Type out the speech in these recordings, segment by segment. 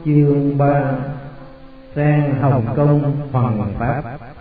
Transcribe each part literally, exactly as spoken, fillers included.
Chương ba. Sang Hồng Kông hoằng pháp.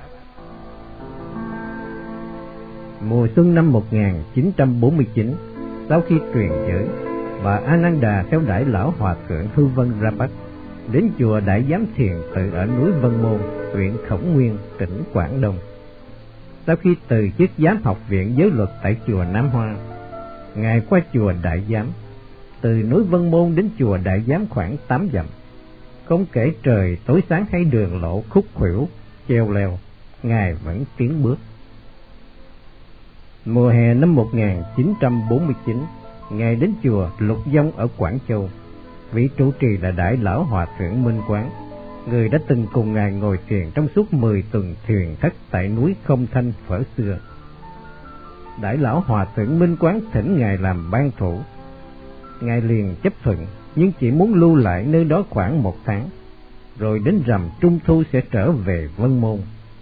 Mùa xuân năm một nghìn chín trăm bốn mươi chín, sau khi truyền giới, bà Ananda theo đãi lão hòa thượng Hư Vân ra Bắc, đến chùa Đại Giám Thiền Tự ở núi Vân Môn, huyện Khổng Nguyên, tỉnh Quảng Đông. Sau khi từ chức giám học viện giới luật tại chùa Nam Hoa, ngài qua chùa Đại Giám. Từ núi Vân Môn đến chùa Đại Giám khoảng tám dặm. Không kể trời tối sáng hay đường lộ khúc khuỷu, treo leo, ngài vẫn tiến bước. Mùa hè năm một nghìn chín trăm bốn mươi chín, ngài đến chùa Lục Vong ở Quảng Châu. Vị trụ trì là Đại lão hòa thượng Minh Quán, người đã từng cùng ngài ngồi thiền trong suốt mười tuần thiền thất tại núi Không Thanh thuở xưa. Đại lão hòa thượng Minh Quán thỉnh ngài làm ban thủ. Ngài liền chấp thuận, nhưng chỉ muốn lưu lại nơi đó khoảng một tháng, rồi đến rằm Trung Thu sẽ trở về Vân Môn.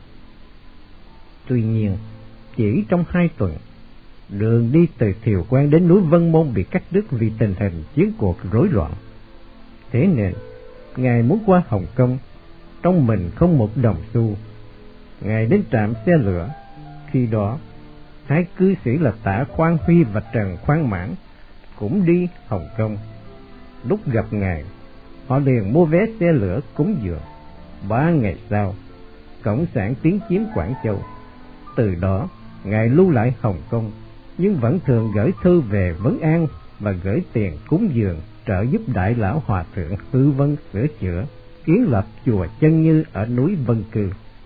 Tuy nhiên, chỉ trong hai tuần, đường đi từ Thiều Quan đến núi Vân Môn bị cắt đứt vì tình hình chiến cuộc rối loạn. Thế nên, ngài muốn qua Hồng Kông, trong mình không một đồng xu. Ngài đến trạm xe lửa. Khi đó, hai cư sĩ là Tạ Khoan Huy và Trần Khoan Mãn cũng đi Hồng Kông. Lúc gặp ngài, họ liền mua vé xe lửa cúng dường. Ba ngày sau, Cộng sản tiến chiếm Quảng Châu. Từ đó, ngài lưu lại Hồng Kông, nhưng vẫn thường gửi thư về Vấn An và gửi tiền cúng dường trợ giúp Đại lão hòa thượng Hư Vân sửa chữa, kiến lập chùa Chân Như ở núi Vân Cư.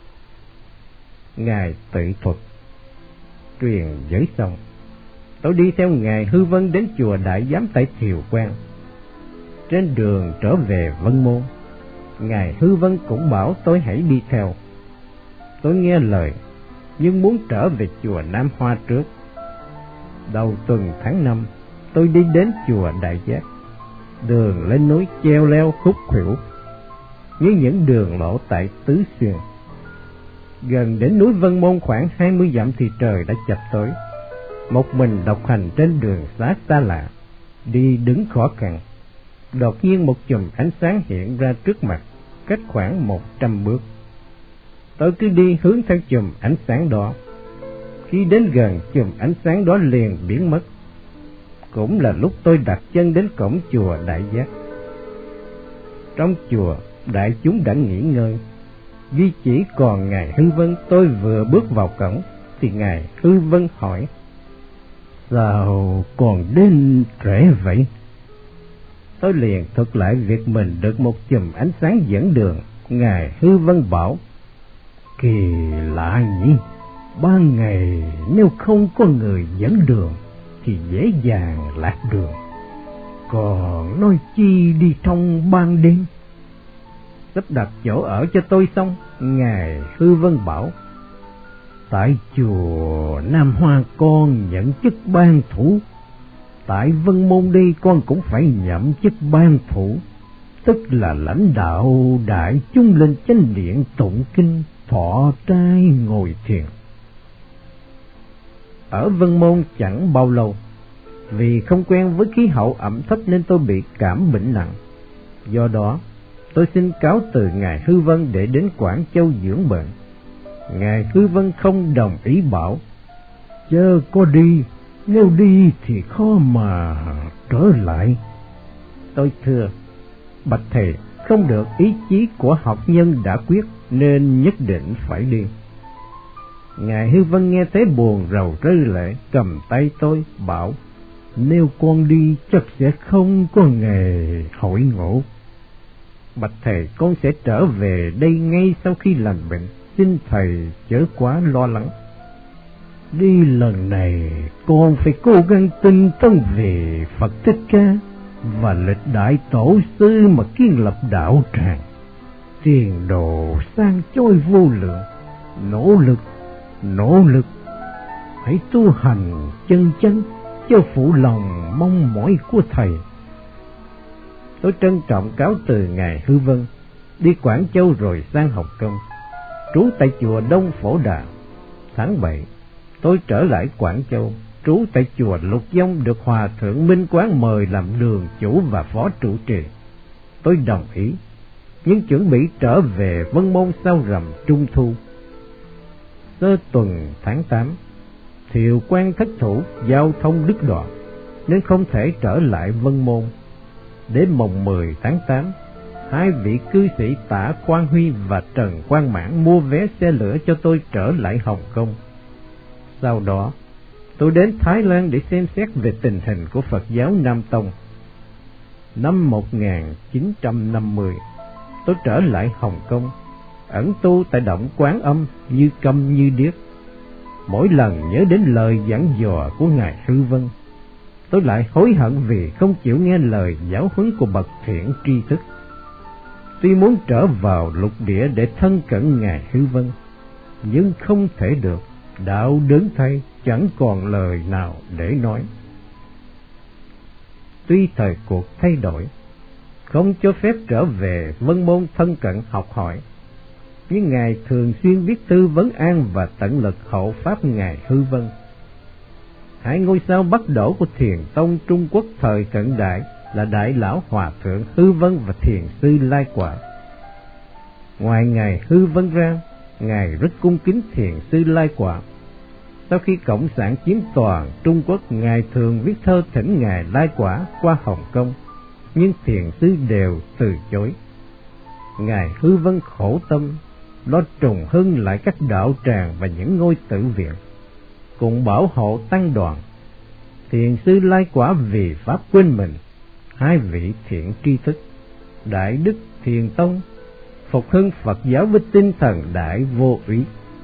Ngài tự thuật: truyền giới xong, tôi đi theo ngài Hư Vân đến chùa Đại Giám tại Thiều Quan. Trên đường trở về Vân Môn, ngài Hư Vân cũng bảo tôi hãy đi theo. Tôi nghe lời, nhưng muốn trở về chùa Nam Hoa trước. Đầu tuần tháng năm, tôi đi đến chùa Đại Giác. Đường lên núi treo leo khúc khuỷu, như những đường lộ tại Tứ Xuyên. Gần đến núi Vân Môn khoảng hai mươi dặm thì trời đã chập tối. Một mình độc hành trên đường xá xa lạ, đi đứng khó khăn. Đột nhiên một chùm ánh sáng hiện ra trước mặt, cách khoảng một trăm bước. Tôi cứ đi hướng theo chùm ánh sáng đó. Khi đến gần, chùm ánh sáng đó liền biến mất. Cũng là lúc tôi đặt chân đến cổng chùa Đại Giác. Trong chùa, đại chúng đã nghỉ ngơi, duy chỉ còn ngài Hư Vân. Tôi vừa bước vào cổng thì ngài Hư Vân hỏi: sao còn đến trễ vậy? Tôi liền thuật lại việc mình được một chùm ánh sáng dẫn đường. Ngài Hư Vân bảo: kỳ lạ nhỉ, ban ngày nếu không có người dẫn đường thì dễ dàng lạc đường, còn nói chi đi trong ban đêm. Sắp đặt chỗ ở cho tôi xong, ngài Hư Vân bảo: tại chùa Nam Hoa con nhận chức ban thủ, tại Vân Môn đây con cũng phải nhậm chức ban thủ, tức là lãnh đạo đại chúng lên chánh điện tụng kinh, thọ trai ngồi thiền. Ở Vân Môn chẳng bao lâu, vì không quen với khí hậu ẩm thấp nên tôi bị cảm bệnh nặng. Do đó, tôi xin cáo từ ngài Hư Vân để đến Quảng Châu dưỡng bệnh. Ngài Hư Vân không đồng ý, bảo: chớ có đi, nếu đi thì khó mà trở lại. Tôi thưa: bạch thầy, không được, ý chí của học nhân đã quyết nên nhất định phải đi. Ngài Hư Vân nghe thế buồn rầu rơi lệ, cầm tay tôi bảo: nếu con đi chắc sẽ không có nghề hội ngộ. Bạch thầy, con sẽ trở về đây ngay sau khi lành bệnh, xin thầy chớ quá lo lắng. Đi lần này con phải cố gắng tinh tấn về Phật Thích Ca và lịch đại tổ sư mà kiến lập đạo tràng, tiền đồ sang chói vô lượng. Nỗ lực, nỗ lực, hãy tu hành chân chánh, chớ phụ lòng mong mỏi của thầy. Tôi trân trọng cáo từ ngài Hư Vân, đi Quảng Châu rồi sang Hồng Kông, trú tại chùa Đông Phổ Đà. Tháng bảy, tôi trở lại Quảng Châu, trú tại chùa Lục Vong, được Hòa thượng Minh Quán mời làm đường chủ và phó trụ trì. tôi đồng ý, nhưng chuẩn bị trở về Vân Môn sau rằm Trung Thu. Sơ tuần tháng tám, Thiều Quang thất thủ, giao thông đứt đoạn, nên không thể trở lại Vân Môn. Đến mồng mười tháng tám, hai vị cư sĩ Tả Quang Huy và Trần Quang Mãn mua vé xe lửa cho tôi trở lại Hồng Kông. Sau đó, tôi đến Thái Lan để xem xét về tình hình của Phật giáo Nam Tông. Năm một nghìn chín trăm năm mươi, tôi trở lại Hồng Kông, ẩn tu tại động Quán Âm như câm như điếc. Mỗi lần nhớ đến lời dặn dò của Ngài Hư Vân, tôi lại hối hận vì không chịu nghe lời giáo huấn của bậc thiện tri thức. Tuy muốn trở vào lục địa để thân cận Ngài Hư Vân, nhưng không thể được, đạo đớn thay, chẳng còn lời nào để nói. Tuy thời cuộc thay đổi, không cho phép trở về Vân Môn thân cận học hỏi, nhưng Ngài thường xuyên viết thư vấn an và tận lực hộ pháp Ngài Hư Vân. Hai ngôi sao bắt đổ của Thiền Tông Trung Quốc thời cận đại là Đại Lão Hòa Thượng Hư Vân và Thiền Sư Lai Quả. Ngoài Ngài Hư Vân ra, Ngài rất cung kính Thiền Sư Lai Quả. Sau khi Cộng sản chiếm toàn Trung Quốc, Ngài thường viết thơ thỉnh Ngài Lai Quả qua Hồng Kông, nhưng Thiền Sư đều từ chối. Ngài Hư Vân khổ tâm, lo trùng hưng lại các đạo tràng và những ngôi tử viện, cùng bảo hộ tăng đoàn. Thiền Sư Lai Quả vì pháp quên mình. Hai vị thiện tri thức, Đại Đức Thiền Tông, phục hưng Phật giáo với tinh thần đại vô úy.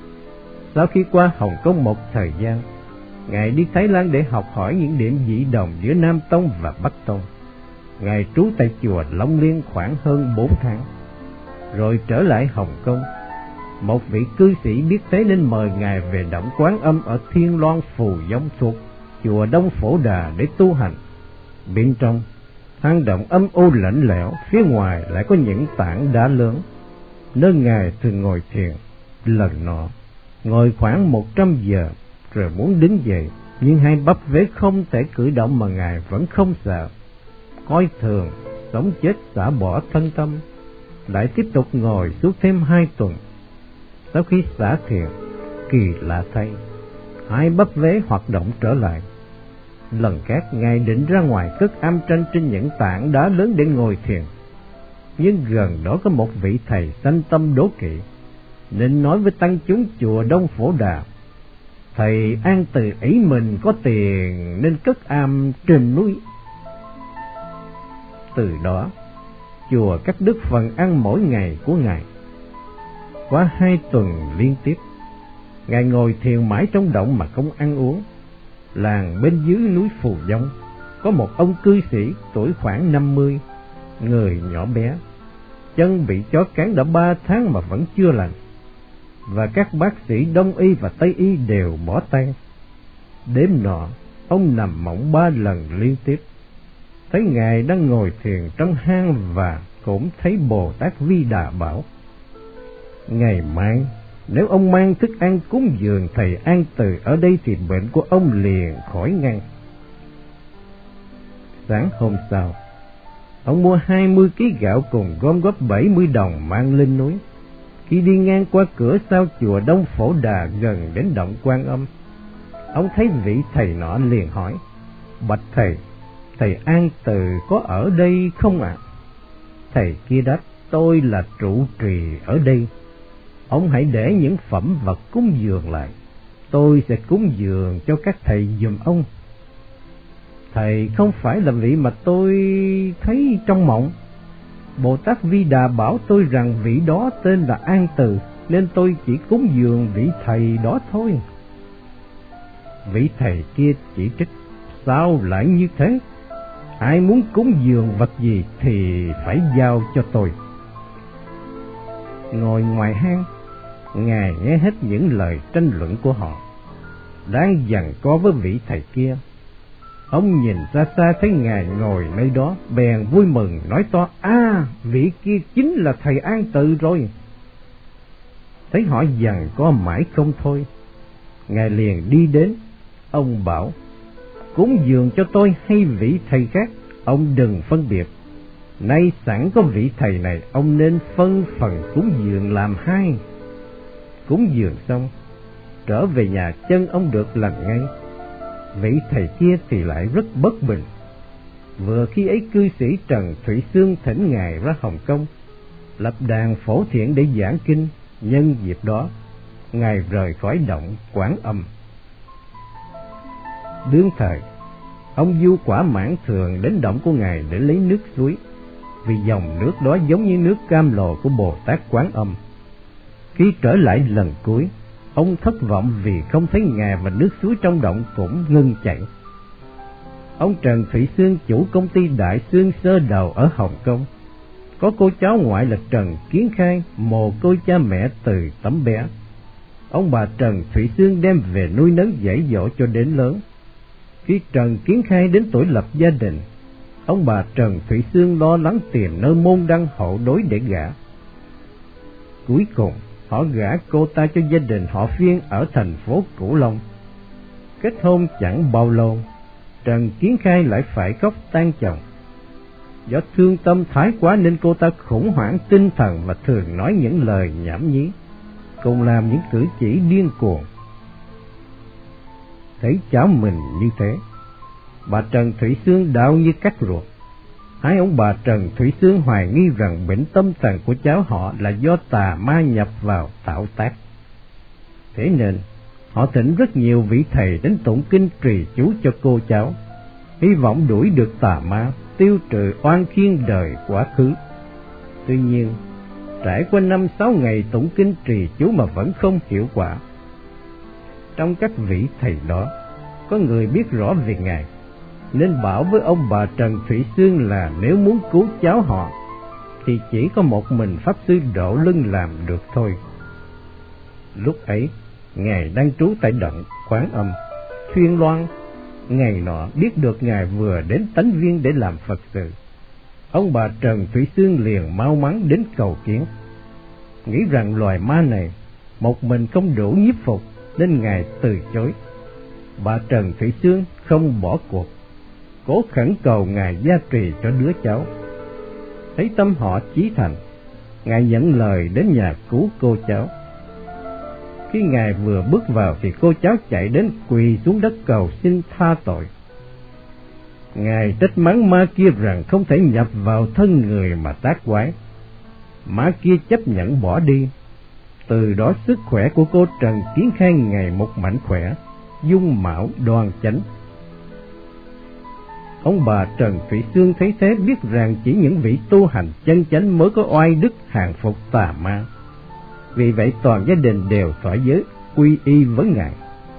Sau khi qua Hồng Kông một thời gian, Ngài đi Thái Lan để học hỏi những điểm dị đồng giữa Nam Tông và Bắc Tông. Ngài trú tại chùa Long Liên khoảng hơn bốn tháng, rồi trở lại Hồng Kông. Một vị cư sĩ biết thế nên mời Ngài về động Quán Âm ở Thiên Loan Phù Dông thuộc chùa Đông Phổ Đà để tu hành. Bên trong hang động âm u lạnh lẽo, phía ngoài lại có những tảng đá lớn, nơi Ngài thường ngồi thiền. Lần nọ ngồi khoảng một trăm giờ, rồi muốn đứng dậy, nhưng hai bắp vế không thể cử động mà Ngài vẫn không sợ. Coi thường sống chết xả bỏ thân tâm, lại tiếp tục ngồi suốt thêm hai tuần. Sau khi xả thiền, kỳ lạ thay, hai bắp vế hoạt động trở lại. Lần khác, Ngài định ra ngoài cất am tranh trên những tảng đá lớn để ngồi thiền, nhưng gần đó có một vị thầy sanh tâm đố kỵ, nên nói với tăng chúng chùa Đông Phổ Đà: thầy an từ ý mình có tiền nên cất am trên núi. Từ đó, chùa cắt đứt phần ăn mỗi ngày của Ngài. Qua hai tuần liên tiếp, Ngài ngồi thiền mãi trong động mà không ăn uống. Làng bên dưới núi Phù Dông có một ông cư sĩ tuổi khoảng năm mươi, người nhỏ bé, chân bị chó cắn đã ba tháng mà vẫn chưa lành, và các bác sĩ Đông y và Tây y đều bỏ tay. Đêm nọ, ông nằm mộng ba lần liên tiếp, thấy Ngài đang ngồi thiền trong hang và cũng thấy Bồ Tát Vi Đà bảo: ngày mai nếu ông mang thức ăn cúng dường thầy An Từ ở đây thì bệnh của ông liền khỏi ngay. Sáng hôm sau, ông mua hai mươi ký gạo cùng gom góp bảy mươi đồng mang lên núi. Khi đi ngang qua cửa sau chùa Đông Phổ Đà gần đến động Quan Âm, ông thấy vị thầy nọ liền hỏi: bạch thầy, thầy An Từ có ở đây không ạ? À? Thầy kia đáp: tôi là trụ trì ở đây. Ông hãy để những phẩm vật cúng dường lại, tôi sẽ cúng dường cho các thầy giùm ông. Thầy không phải là vị mà tôi thấy trong mộng. Bồ Tát Vi Đà bảo tôi rằng vị đó tên là An Từ, nên tôi chỉ cúng dường vị thầy đó thôi. Vị thầy kia chỉ trích: sao lại như thế? Ai muốn cúng dường vật gì thì phải giao cho tôi. Ngồi ngoài hang, Ngài nghe hết những lời tranh luận của họ. Đang giằng co với vị thầy kia, ông nhìn xa xa thấy Ngài ngồi nơi đó, bèn vui mừng nói to: a à, vị kia chính là thầy An Từ rồi. Thấy họ giằng co mãi không thôi, Ngài liền đi đến. Ông bảo: cúng dường cho tôi hay vị thầy khác, ông đừng phân biệt. Nay sẵn có vị thầy này, ông nên phân phần cúng dường làm hai. Cúng dường xong, trở về nhà chân ông được lành ngay. Vị thầy kia thì lại rất bất bình. Vừa khi ấy cư sĩ Trần Thủy Xương thỉnh ngài ra Hồng Kông lập đàn phổ thiện để giảng kinh. Nhân dịp đó, ngài rời khỏi động Quán Âm. Đương thời, ông Du Quả Mãn thường đến động của ngài để lấy nước suối, vì dòng nước đó giống như nước cam lồ của Bồ Tát Quán Âm. Khi trở lại lần cuối, ông thất vọng vì không thấy ngài và nước suối trong động cũng ngưng chảy. Ông Trần Thủy Xương, chủ công ty Đại Xương Sơ Đầu ở Hồng Kông, có cô cháu ngoại là Trần Kiến Khai, mồ côi cha mẹ từ tấm bé. Ông bà Trần Thủy Xương đem về nuôi nấng dạy dỗ cho đến lớn. Khi Trần Kiến Khai đến tuổi lập gia đình, ông bà Trần Thủy Xương lo lắng tìm nơi môn đăng hộ đối để gả. Cuối cùng, họ gả cô ta cho gia đình họ Phiên ở thành phố Cửu Long. Kết hôn chẳng bao lâu, Trần Kiến Khai lại phải khóc tan chồng. Do thương tâm thái quá nên cô ta khủng hoảng tinh thần và thường nói những lời nhảm nhí, cùng làm những cử chỉ điên cuồng. Thấy cháu mình như thế, bà Trần Thủy Xương đau như cắt ruột. Hai ông bà Trần Thủy Xương hoài nghi rằng bệnh tâm thần của cháu họ là do tà ma nhập vào tạo tác. Thế nên, họ thỉnh rất nhiều vị thầy đến tụng kinh trì chú cho cô cháu, hy vọng đuổi được tà ma, tiêu trừ oan khiên đời quá khứ. Tuy nhiên, trải qua năm sáu ngày tụng kinh trì chú mà vẫn không hiệu quả. Trong các vị thầy đó, có người biết rõ về ngài, nên bảo với ông bà Trần Thủy Xương là nếu muốn cứu cháu họ, thì chỉ có một mình Pháp Sư Độ Lưng làm được thôi. Lúc ấy, ngài đang trú tại động Quán Âm, Thuyên Loan. Ngày nọ biết được ngài vừa đến Tánh Viên để làm Phật sự. Ông bà Trần Thủy Xương liền mau mắn đến cầu kiến, nghĩ rằng loài ma này một mình không đủ nhiếp phục, nên ngài từ chối. Bà Trần Thủy Xương không bỏ cuộc, cố khẩn cầu ngài gia trì cho đứa cháu. Thấy tâm họ chí thành, ngài nhận lời đến nhà cứu cô cháu. Khi ngài vừa bước vào thì cô cháu chạy đến quỳ xuống đất cầu xin tha tội. Ngài trách mắng ma kia rằng không thể nhập vào thân người mà tác quái. Ma kia chấp nhận bỏ đi. Từ đó sức khỏe của cô Trần Kiến Khai ngày một mạnh khỏe, dung mạo đoan chánh. Ông bà Trần Thủy Xương thấy thế biết rằng chỉ những vị tu hành chân chánh mới có oai đức hàng phục tà ma. Vì vậy toàn gia đình đều thỏa giới quy y với ngài.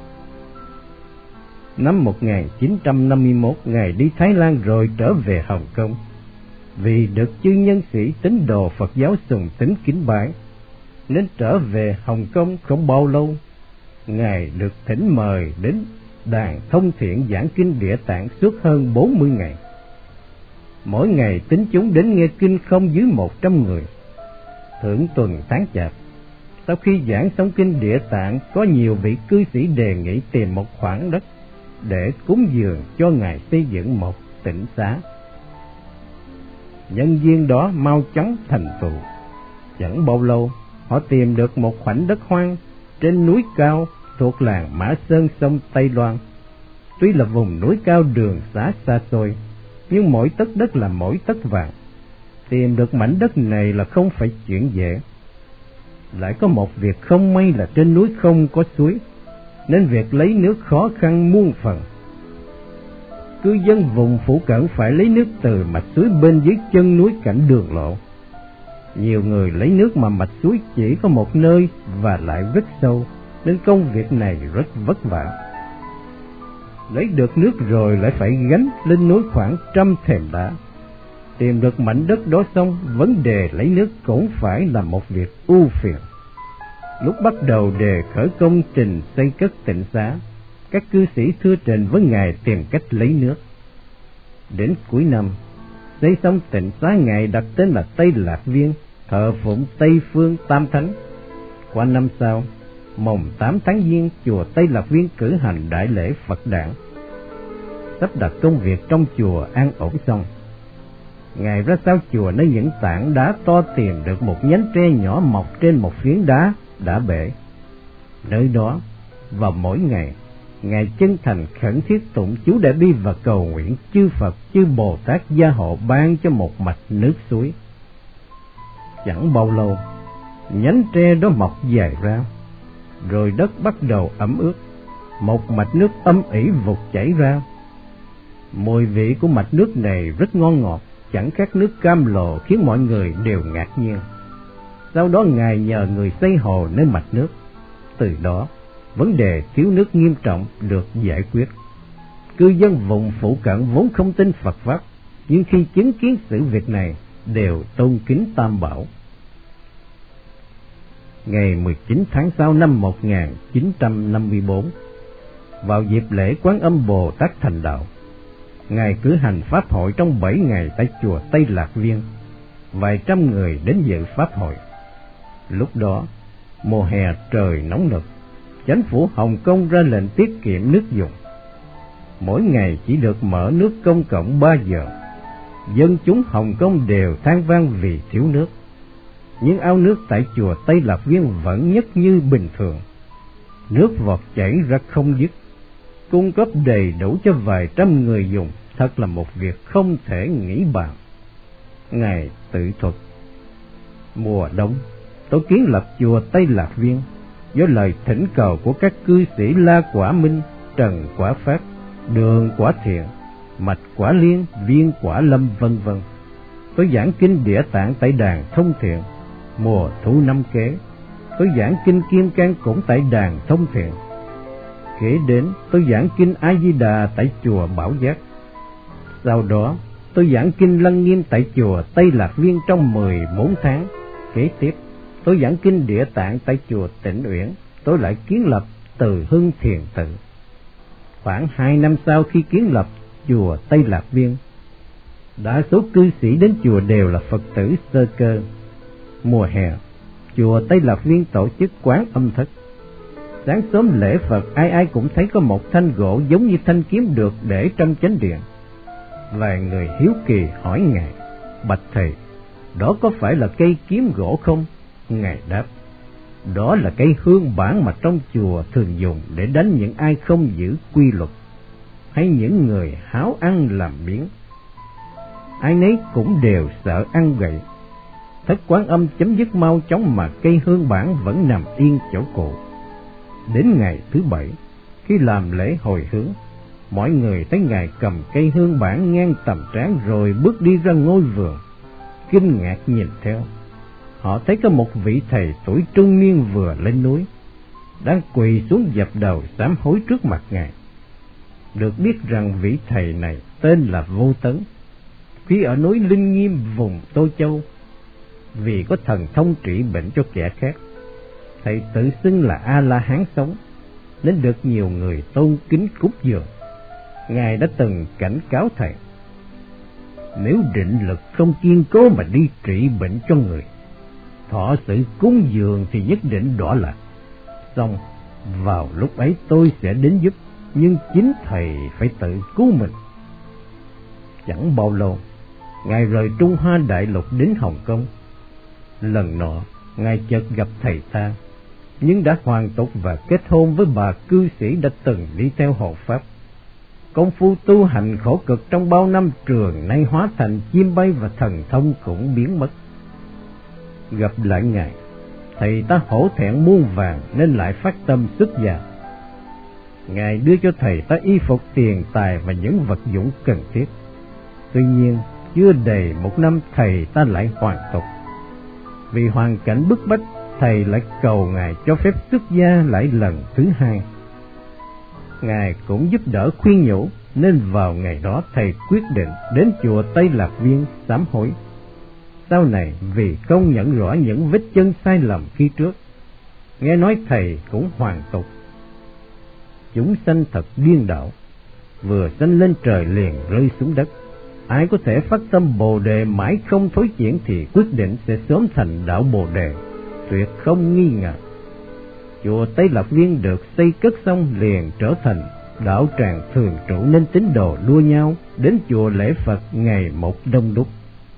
Năm một nghìn chín trăm năm mươi mốt, ngài đi Thái Lan rồi trở về Hồng Kông. Vì được chư nhân sĩ tín đồ Phật giáo sùng tín kính bái, nên trở về Hồng Kông không bao lâu, ngài được thỉnh mời đến đàn thông thiện giảng kinh Địa Tạng suốt hơn bốn mươi ngày. Mỗi ngày tín chúng đến nghe kinh không dưới một trăm người. Thượng tuần tháng Chạp, sau khi giảng xong kinh Địa Tạng, có nhiều vị cư sĩ đề nghị tìm một khoảng đất để cúng dường cho ngài xây dựng một tịnh xá. Nhân viên đó mau chóng thành tựu. Chẳng bao lâu, họ tìm được một khoảnh đất hoang trên núi cao thuộc làng Mã Sơn, sông Tây Loan. Tuy là vùng núi cao đường xá xa xôi, nhưng mỗi tấc đất là mỗi tấc vàng. Tìm được mảnh đất này là không phải chuyện dễ. Lại có một việc không may là trên núi không có suối, nên việc lấy nước khó khăn muôn phần. Cư dân vùng phụ cận phải lấy nước từ mạch suối bên dưới chân núi cạnh đường lộ. Nhiều người lấy nước mà mạch suối chỉ có một nơi và lại rất sâu, nên công việc này rất vất vả. Lấy được nước rồi lại phải gánh lên núi khoảng trăm thềm đá. Tìm được mảnh đất đó xong, vấn đề lấy nước cũng phải là một việc ưu phiền. Lúc bắt đầu đề khởi công trình xây cất tịnh xá, các cư sĩ thưa trình với ngài tìm cách lấy nước. Đến cuối năm, xây xong tịnh xá, ngài đặt tên là Tây Lạc Viên, thờ phụng Tây Phương Tam Thánh. Qua năm sau, mồng tám tháng Giêng, chùa Tây Lạc Viên cử hành đại lễ Phật đản. Sắp đặt công việc trong chùa an ổn xong, Ngài ra sao chùa nơi những tảng đá to tìm được một nhánh tre nhỏ mọc trên một phiến đá đã bể. Nơi đó, vào mỗi ngày, Ngài chân thành khẩn thiết tụng chú Đại Bi và cầu nguyện chư Phật, chư Bồ Tát gia hộ ban cho một mạch nước suối. Chẳng bao lâu, nhánh tre đó mọc dài ra, rồi đất bắt đầu ẩm ướt, một mạch nước âm ỉ vụt chảy ra. Mùi vị của mạch nước này rất ngon ngọt, chẳng khác nước cam lồ, khiến mọi người đều ngạc nhiên. Sau đó Ngài nhờ người xây hồ nơi mạch nước. Từ đó, vấn đề thiếu nước nghiêm trọng được giải quyết. Cư dân vùng phụ cận vốn không tin Phật pháp, nhưng khi chứng kiến sự việc này đều tôn kính Tam Bảo. Ngày mười chín tháng sáu năm một nghìn chín trăm năm mươi tư, vào dịp lễ Quán Âm Bồ Tát thành đạo, Ngài cử hành pháp hội trong bảy ngày tại chùa Tây Lạc Viên. Vài trăm người đến dự pháp hội. Lúc đó, mùa hè trời nóng nực, Chánh phủ Hồng Kông ra lệnh tiết kiệm nước dùng. Mỗi ngày chỉ được mở nước công cộng ba giờ. Dân chúng Hồng Kông đều than vang vì thiếu nước. Nhưng ao nước tại chùa Tây Lạc Viên vẫn nhất như bình thường. Nước vọt chảy ra không dứt, cung cấp đầy đủ cho vài trăm người dùng, thật là một việc không thể nghĩ bàn. Ngài tự thuật: mùa đông, tôi kiến lập chùa Tây Lạc Viên do lời thỉnh cầu của các cư sĩ La Quả Minh, Trần Quả Phát, Đường Quả Thiện, Mạch Quả Liên, Viên Quả Lâm vân vân. Tôi giảng kinh Địa Tạng tại đàn Thông Thiện. Mùa thu năm kế, tôi giảng kinh Kim Cang cũng tại đàn Thông Thiện. Kế đến, tôi giảng kinh A Di Đà tại chùa Bảo Giác. Sau đó, tôi giảng kinh Lăng Nghiêm tại chùa Tây Lạc Viên trong mười bốn tháng. Kế tiếp, tôi giảng kinh Địa Tạng tại chùa Tịnh Uyển. Tôi lại kiến lập Từ Hưng Thiền Tự. Khoảng hai năm sau khi kiến lập chùa Tây Lạc Viên, đa số cư sĩ đến chùa đều là Phật tử sơ cơ. Mùa hè, chùa Tây Lạc Viên tổ chức Quán Âm Thất. Sáng sớm lễ Phật, ai ai cũng thấy có một thanh gỗ giống như thanh kiếm được để trong chánh điện. Vài người hiếu kỳ hỏi Ngài: bạch thầy, đó có phải là cây kiếm gỗ không? Ngài đáp: đó là cây hương bản mà trong chùa thường dùng để đánh những ai không giữ quy luật, hay những người háo ăn làm biếng. Ai nấy cũng đều sợ ăn gậy. Thất Quán Âm chấm dứt mau chóng mà cây hương bản vẫn nằm yên chỗ cũ. Đến ngày thứ bảy, khi làm lễ hồi hướng, mọi người thấy Ngài cầm cây hương bản ngang tầm trán rồi bước đi ra ngôi vườn. Kinh ngạc nhìn theo, họ thấy có một vị thầy tuổi trung niên vừa lên núi, đang quỳ xuống dập đầu sám hối trước mặt Ngài. Được biết rằng vị thầy này tên là Vô Tấn, khi ở núi Linh Nghiêm vùng Tô Châu. Vì có thần thông trị bệnh cho kẻ khác, thầy tự xưng là A-la-hán sống, nên được nhiều người tôn kính cúng dường. Ngài đã từng cảnh cáo thầy: nếu định lực không kiên cố mà đi trị bệnh cho người, thọ sự cúng dường thì nhất định đọa lạc. Xong, vào lúc ấy tôi sẽ đến giúp, nhưng chính thầy phải tự cứu mình. Chẳng bao lâu, Ngài rời Trung Hoa đại lục đến Hồng Kông. Lần nọ, Ngài chợt gặp thầy ta, nhưng đã hoàn tục và kết hôn với bà cư sĩ đã từng đi theo hộ pháp. Công phu tu hành khổ cực trong bao năm trường nay hóa thành chim bay và thần thông cũng biến mất. Gặp lại Ngài, thầy ta hổ thẹn muôn vàng nên lại phát tâm xuất gia. Ngài đưa cho thầy ta y phục, tiền tài và những vật dụng cần thiết. Tuy nhiên, chưa đầy một năm thầy ta lại hoàn tục. Vì hoàn cảnh bức bách, thầy lại cầu Ngài cho phép xuất gia lại lần thứ hai. Ngài cũng giúp đỡ khuyên nhủ, nên vào ngày đó thầy quyết định đến chùa Tây Lạc Viên sám hối. Sau này, vì công nhận rõ những vết chân sai lầm khi trước, nghe nói thầy cũng hoàn tục. Chúng sanh thật điên đảo, vừa sanh lên trời liền rơi xuống đất. Ai có thể phát tâm Bồ Đề mãi không thối chuyển thì quyết định sẽ sớm thành đạo Bồ Đề, tuyệt không nghi ngờ. Chùa Tây Lạc Viên được xây cất xong liền trở thành đạo tràng thường trụ, nên tín đồ đua nhau đến chùa lễ Phật ngày một đông đúc.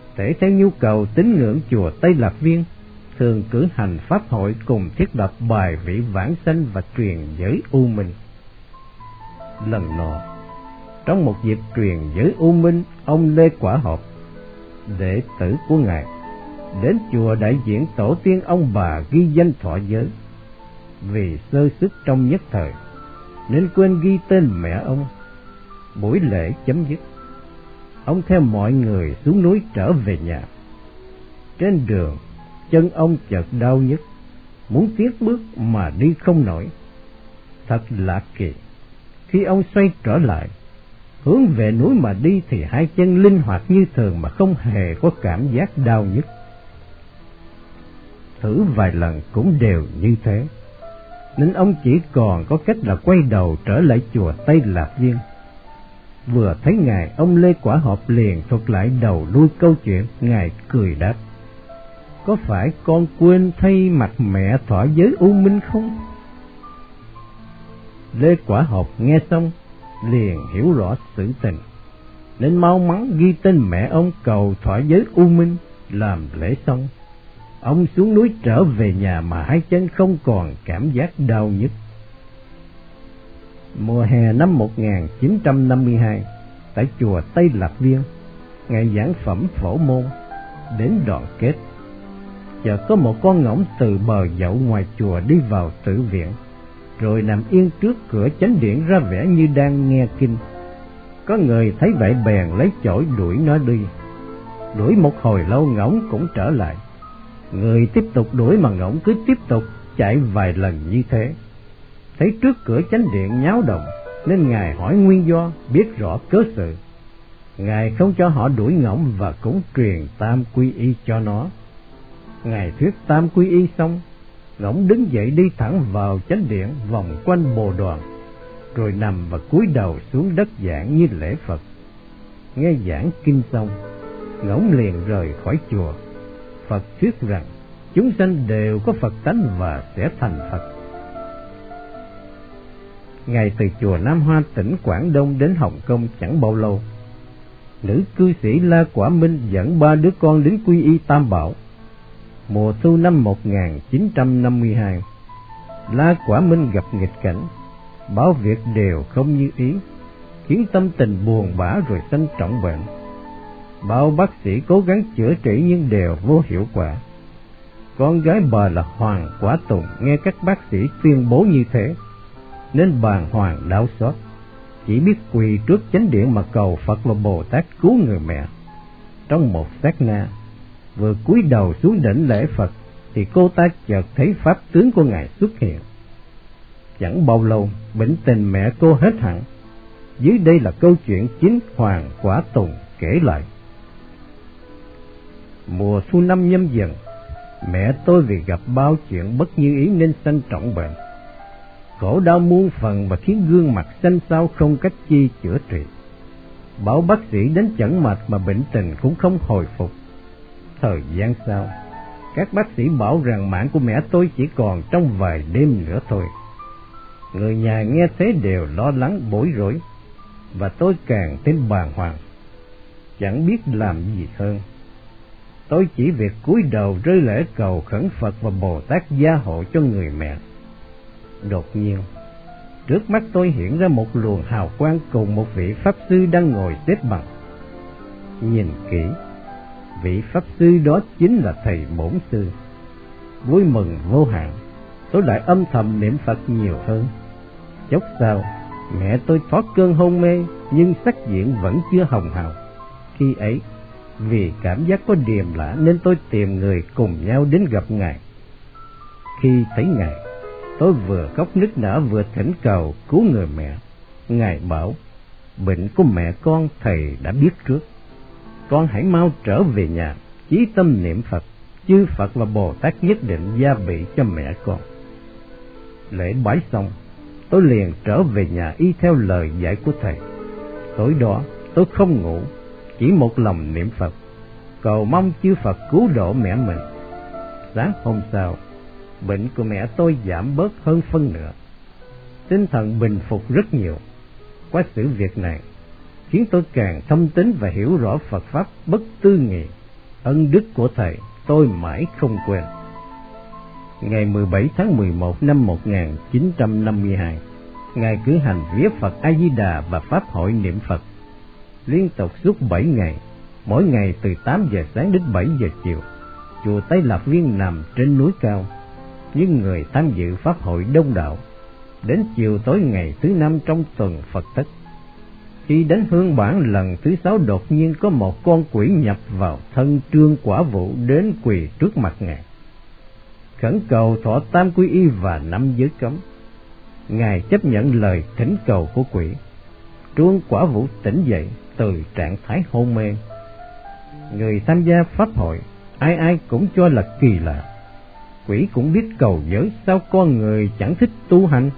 Để theo nhu cầu tín ngưỡng, chùa Tây Lạc Viên thường cử hành pháp hội cùng thiết lập bài vị vãng sanh và truyền giới u minh. Lần nọ, trong một dịp truyền giới u minh, ông Lê Quả Hộp, đệ tử của ngài, đến chùa đại diện tổ tiên ông bà ghi danh thọ giới. Vì sơ xuất trong nhất thời nên quên ghi tên mẹ ông. Buổi lễ chấm dứt, ông theo mọi người xuống núi trở về nhà. Trên đường, chân ông chợt đau nhức, muốn tiến bước mà đi không nổi. Thật lạ kỳ, khi ông xoay trở lại, hướng về núi mà đi thì hai chân linh hoạt như thường mà không hề có cảm giác đau nhức. Thử vài lần cũng đều như thế, nên ông chỉ còn có cách là quay đầu trở lại chùa Tây Lạc Viên. Vừa thấy ngài, ông Lê Quả Hộp liền thuật lại đầu đuôi câu chuyện. Ngài cười đáp: có phải con quên thay mặt mẹ thọ giới u minh không? Lê Quả Hộp nghe xong liền hiểu rõ sự tình, nên mau mắn ghi tên mẹ ông, cầu thọ giới u minh. Làm lễ xong, ông xuống núi trở về nhà mà hai chân không còn cảm giác đau nhức. Mùa hè năm một nghìn chín trăm năm mươi hai, tại chùa Tây Lạc Viên, ngài giảng phẩm phổ môn. Đến đoạn kết, chợt có một con ngỗng từ bờ dậu ngoài chùa đi vào tử viện, rồi nằm yên trước cửa chánh điện ra vẻ như đang nghe kinh. Có người thấy vậy bèn lấy chổi đuổi nó đi. Đuổi một hồi lâu, ngỗng cũng trở lại. Người tiếp tục đuổi mà ngỗng cứ tiếp tục chạy vài lần như thế. Thấy trước cửa chánh điện nháo động, nên ngài hỏi nguyên do, biết rõ cớ sự. Ngài không cho họ đuổi ngỗng và cũng truyền tam quy y cho nó. Ngài thuyết tam quy y xong, ngỗng đứng dậy đi thẳng vào chánh điện, vòng quanh bồ đoàn, rồi nằm và cúi đầu xuống đất giảng như lễ Phật. Nghe giảng kinh xong, ngỗng liền rời khỏi chùa. Phật thuyết rằng chúng sanh đều có Phật tánh và sẽ thành Phật. Ngài từ chùa Nam Hoa, tỉnh Quảng Đông đến Hồng Kông chẳng bao lâu. Nữ cư sĩ La Quả Minh dẫn ba đứa con đến quy y Tam Bảo. Mùa thu năm một nghìn chín trăm năm mươi hai, La Quả Minh gặp nghịch cảnh, báo việc đều không như ý, khiến tâm tình buồn bã rồi sanh trọng bệnh. Bao bác sĩ cố gắng chữa trị nhưng đều vô hiệu quả. Con gái bà là Hoàng Quả Tùng nghe các bác sĩ tuyên bố như thế, nên bàng hoàng đau xót, chỉ biết quỳ trước chánh điện mà cầu Phật và Bồ Tát cứu người mẹ. Trong một sát na, vừa cúi đầu xuống đảnh lễ Phật, thì cô ta chợt thấy pháp tướng của ngài xuất hiện. Chẳng bao lâu, bệnh tình mẹ cô hết hẳn. Dưới đây là câu chuyện chính Hoàng Quả Tùng kể lại. Mùa thu năm Nhâm Dần, mẹ tôi vì gặp bao chuyện bất như ý nên sanh trọng bệnh. Khổ đau muôn phần và khiến gương mặt xanh xao không cách chi chữa trị. Bảo bác sĩ đến chẩn mạch mà bệnh tình cũng không hồi phục. Thời gian sau, các bác sĩ bảo rằng mạng của mẹ tôi chỉ còn trong vài đêm nữa thôi. Người nhà nghe thế đều lo lắng bối rối, và tôi càng thêm bàng hoàng, chẳng biết làm gì hơn. Tôi chỉ việc cúi đầu rơi lễ cầu khẩn Phật và Bồ Tát gia hộ cho người mẹ. Đột nhiên, trước mắt tôi hiện ra một luồng hào quang cùng một vị pháp sư đang ngồi xếp bằng. Nhìn kỹ, vị pháp sư đó chính là thầy bổn sư. Vui mừng vô hạn, tôi lại âm thầm niệm Phật nhiều hơn. Chốc sau, mẹ tôi thoát cơn hôn mê, nhưng sắc diện vẫn chưa hồng hào. Khi ấy, vì cảm giác có điềm lạ nên tôi tìm người cùng nhau đến gặp ngài. Khi thấy ngài, tôi vừa khóc nức nở vừa thỉnh cầu cứu người mẹ. Ngài bảo, bệnh của mẹ con thầy đã biết trước. Con hãy mau trở về nhà, chí tâm niệm Phật, chư Phật và Bồ Tát nhất định gia bị cho mẹ con. Lễ bái xong, tôi liền trở về nhà y theo lời dạy của thầy. Tối đó, tôi không ngủ, chỉ một lòng niệm Phật, cầu mong chư Phật cứu độ mẹ mình. Sáng hôm sau, bệnh của mẹ tôi giảm bớt hơn phân nửa, tinh thần bình phục rất nhiều. Qua sự việc này, khiến tôi càng thâm tín và hiểu rõ Phật Pháp bất tư nghị, ân đức của thầy tôi mãi không quên. Ngày mười bảy tháng mười một năm một nghìn chín trăm năm mươi hai, Ngài cử hành vía Phật A Di Đà và pháp hội niệm Phật liên tục suốt bảy ngày, mỗi ngày từ tám giờ sáng đến bảy giờ chiều. Chùa Tây Lạc Viên nằm trên núi cao, nhưng người tham dự pháp hội đông đảo. Đến chiều tối ngày thứ năm trong tuần Phật Tết, khi đến hương bản lần thứ sáu, đột nhiên có một con quỷ nhập vào thân Trương Quả Vũ đến quỳ trước mặt Ngài, khẩn cầu thọ tam quy y và năm giới cấm. Ngài chấp nhận lời thỉnh cầu của quỷ. Trương Quả Vũ tỉnh dậy từ trạng thái hôn mê. Người tham gia pháp hội ai ai cũng cho là kỳ lạ. Quỷ cũng biết cầu giới, sao con người chẳng thích tu hành?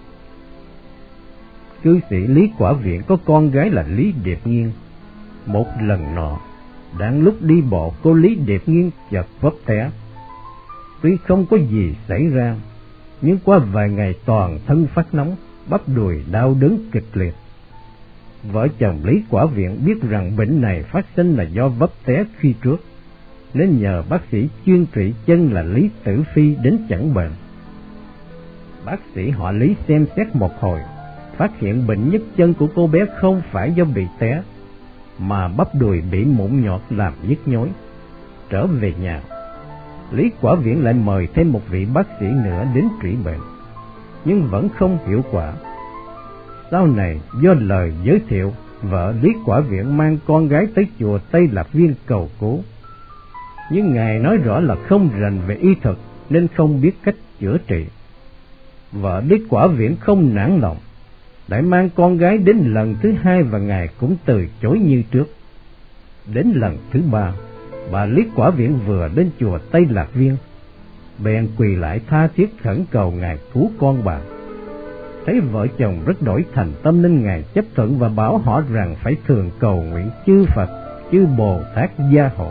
Cư sĩ Lý Quả Viện có con gái là Lý Điệp Nghiên. Một lần nọ, đang lúc đi bộ, cô Lý Điệp Nghiên chợt vấp té. Tuy không có gì xảy ra, nhưng qua vài ngày toàn thân phát nóng, bắp đùi đau đớn kịch liệt. Vợ chồng Lý Quả Viện biết rằng bệnh này phát sinh là do vấp té khi trước, nên nhờ bác sĩ chuyên trị chân là Lý Tử Phi đến chẩn bệnh. Bác sĩ họ Lý xem xét một hồi, phát hiện bệnh nhức chân của cô bé không phải do bị té, mà bắp đùi bị mụn nhọt làm nhức nhối. Trở về nhà, Lý Quả Viện lại mời thêm một vị bác sĩ nữa đến trị bệnh, nhưng vẫn không hiệu quả. Sau này, do lời giới thiệu, vợ Lý Quả Viện mang con gái tới chùa Tây Lạc Viên cầu cứu. Nhưng Ngài nói rõ là không rành về y thuật nên không biết cách chữa trị. Vợ Lý Quả Viện không nản lòng, lại mang con gái đến lần thứ hai và Ngài cũng từ chối như trước. Đến lần thứ ba, bà Lý Quả Viện vừa đến chùa Tây Lạc Viên, bèn quỳ lại tha thiết khẩn cầu Ngài cứu con bà. Thấy vợ chồng rất đổi thành tâm nên Ngài chấp thuận và bảo họ rằng phải thường cầu nguyện chư Phật, chư Bồ Tát gia hộ.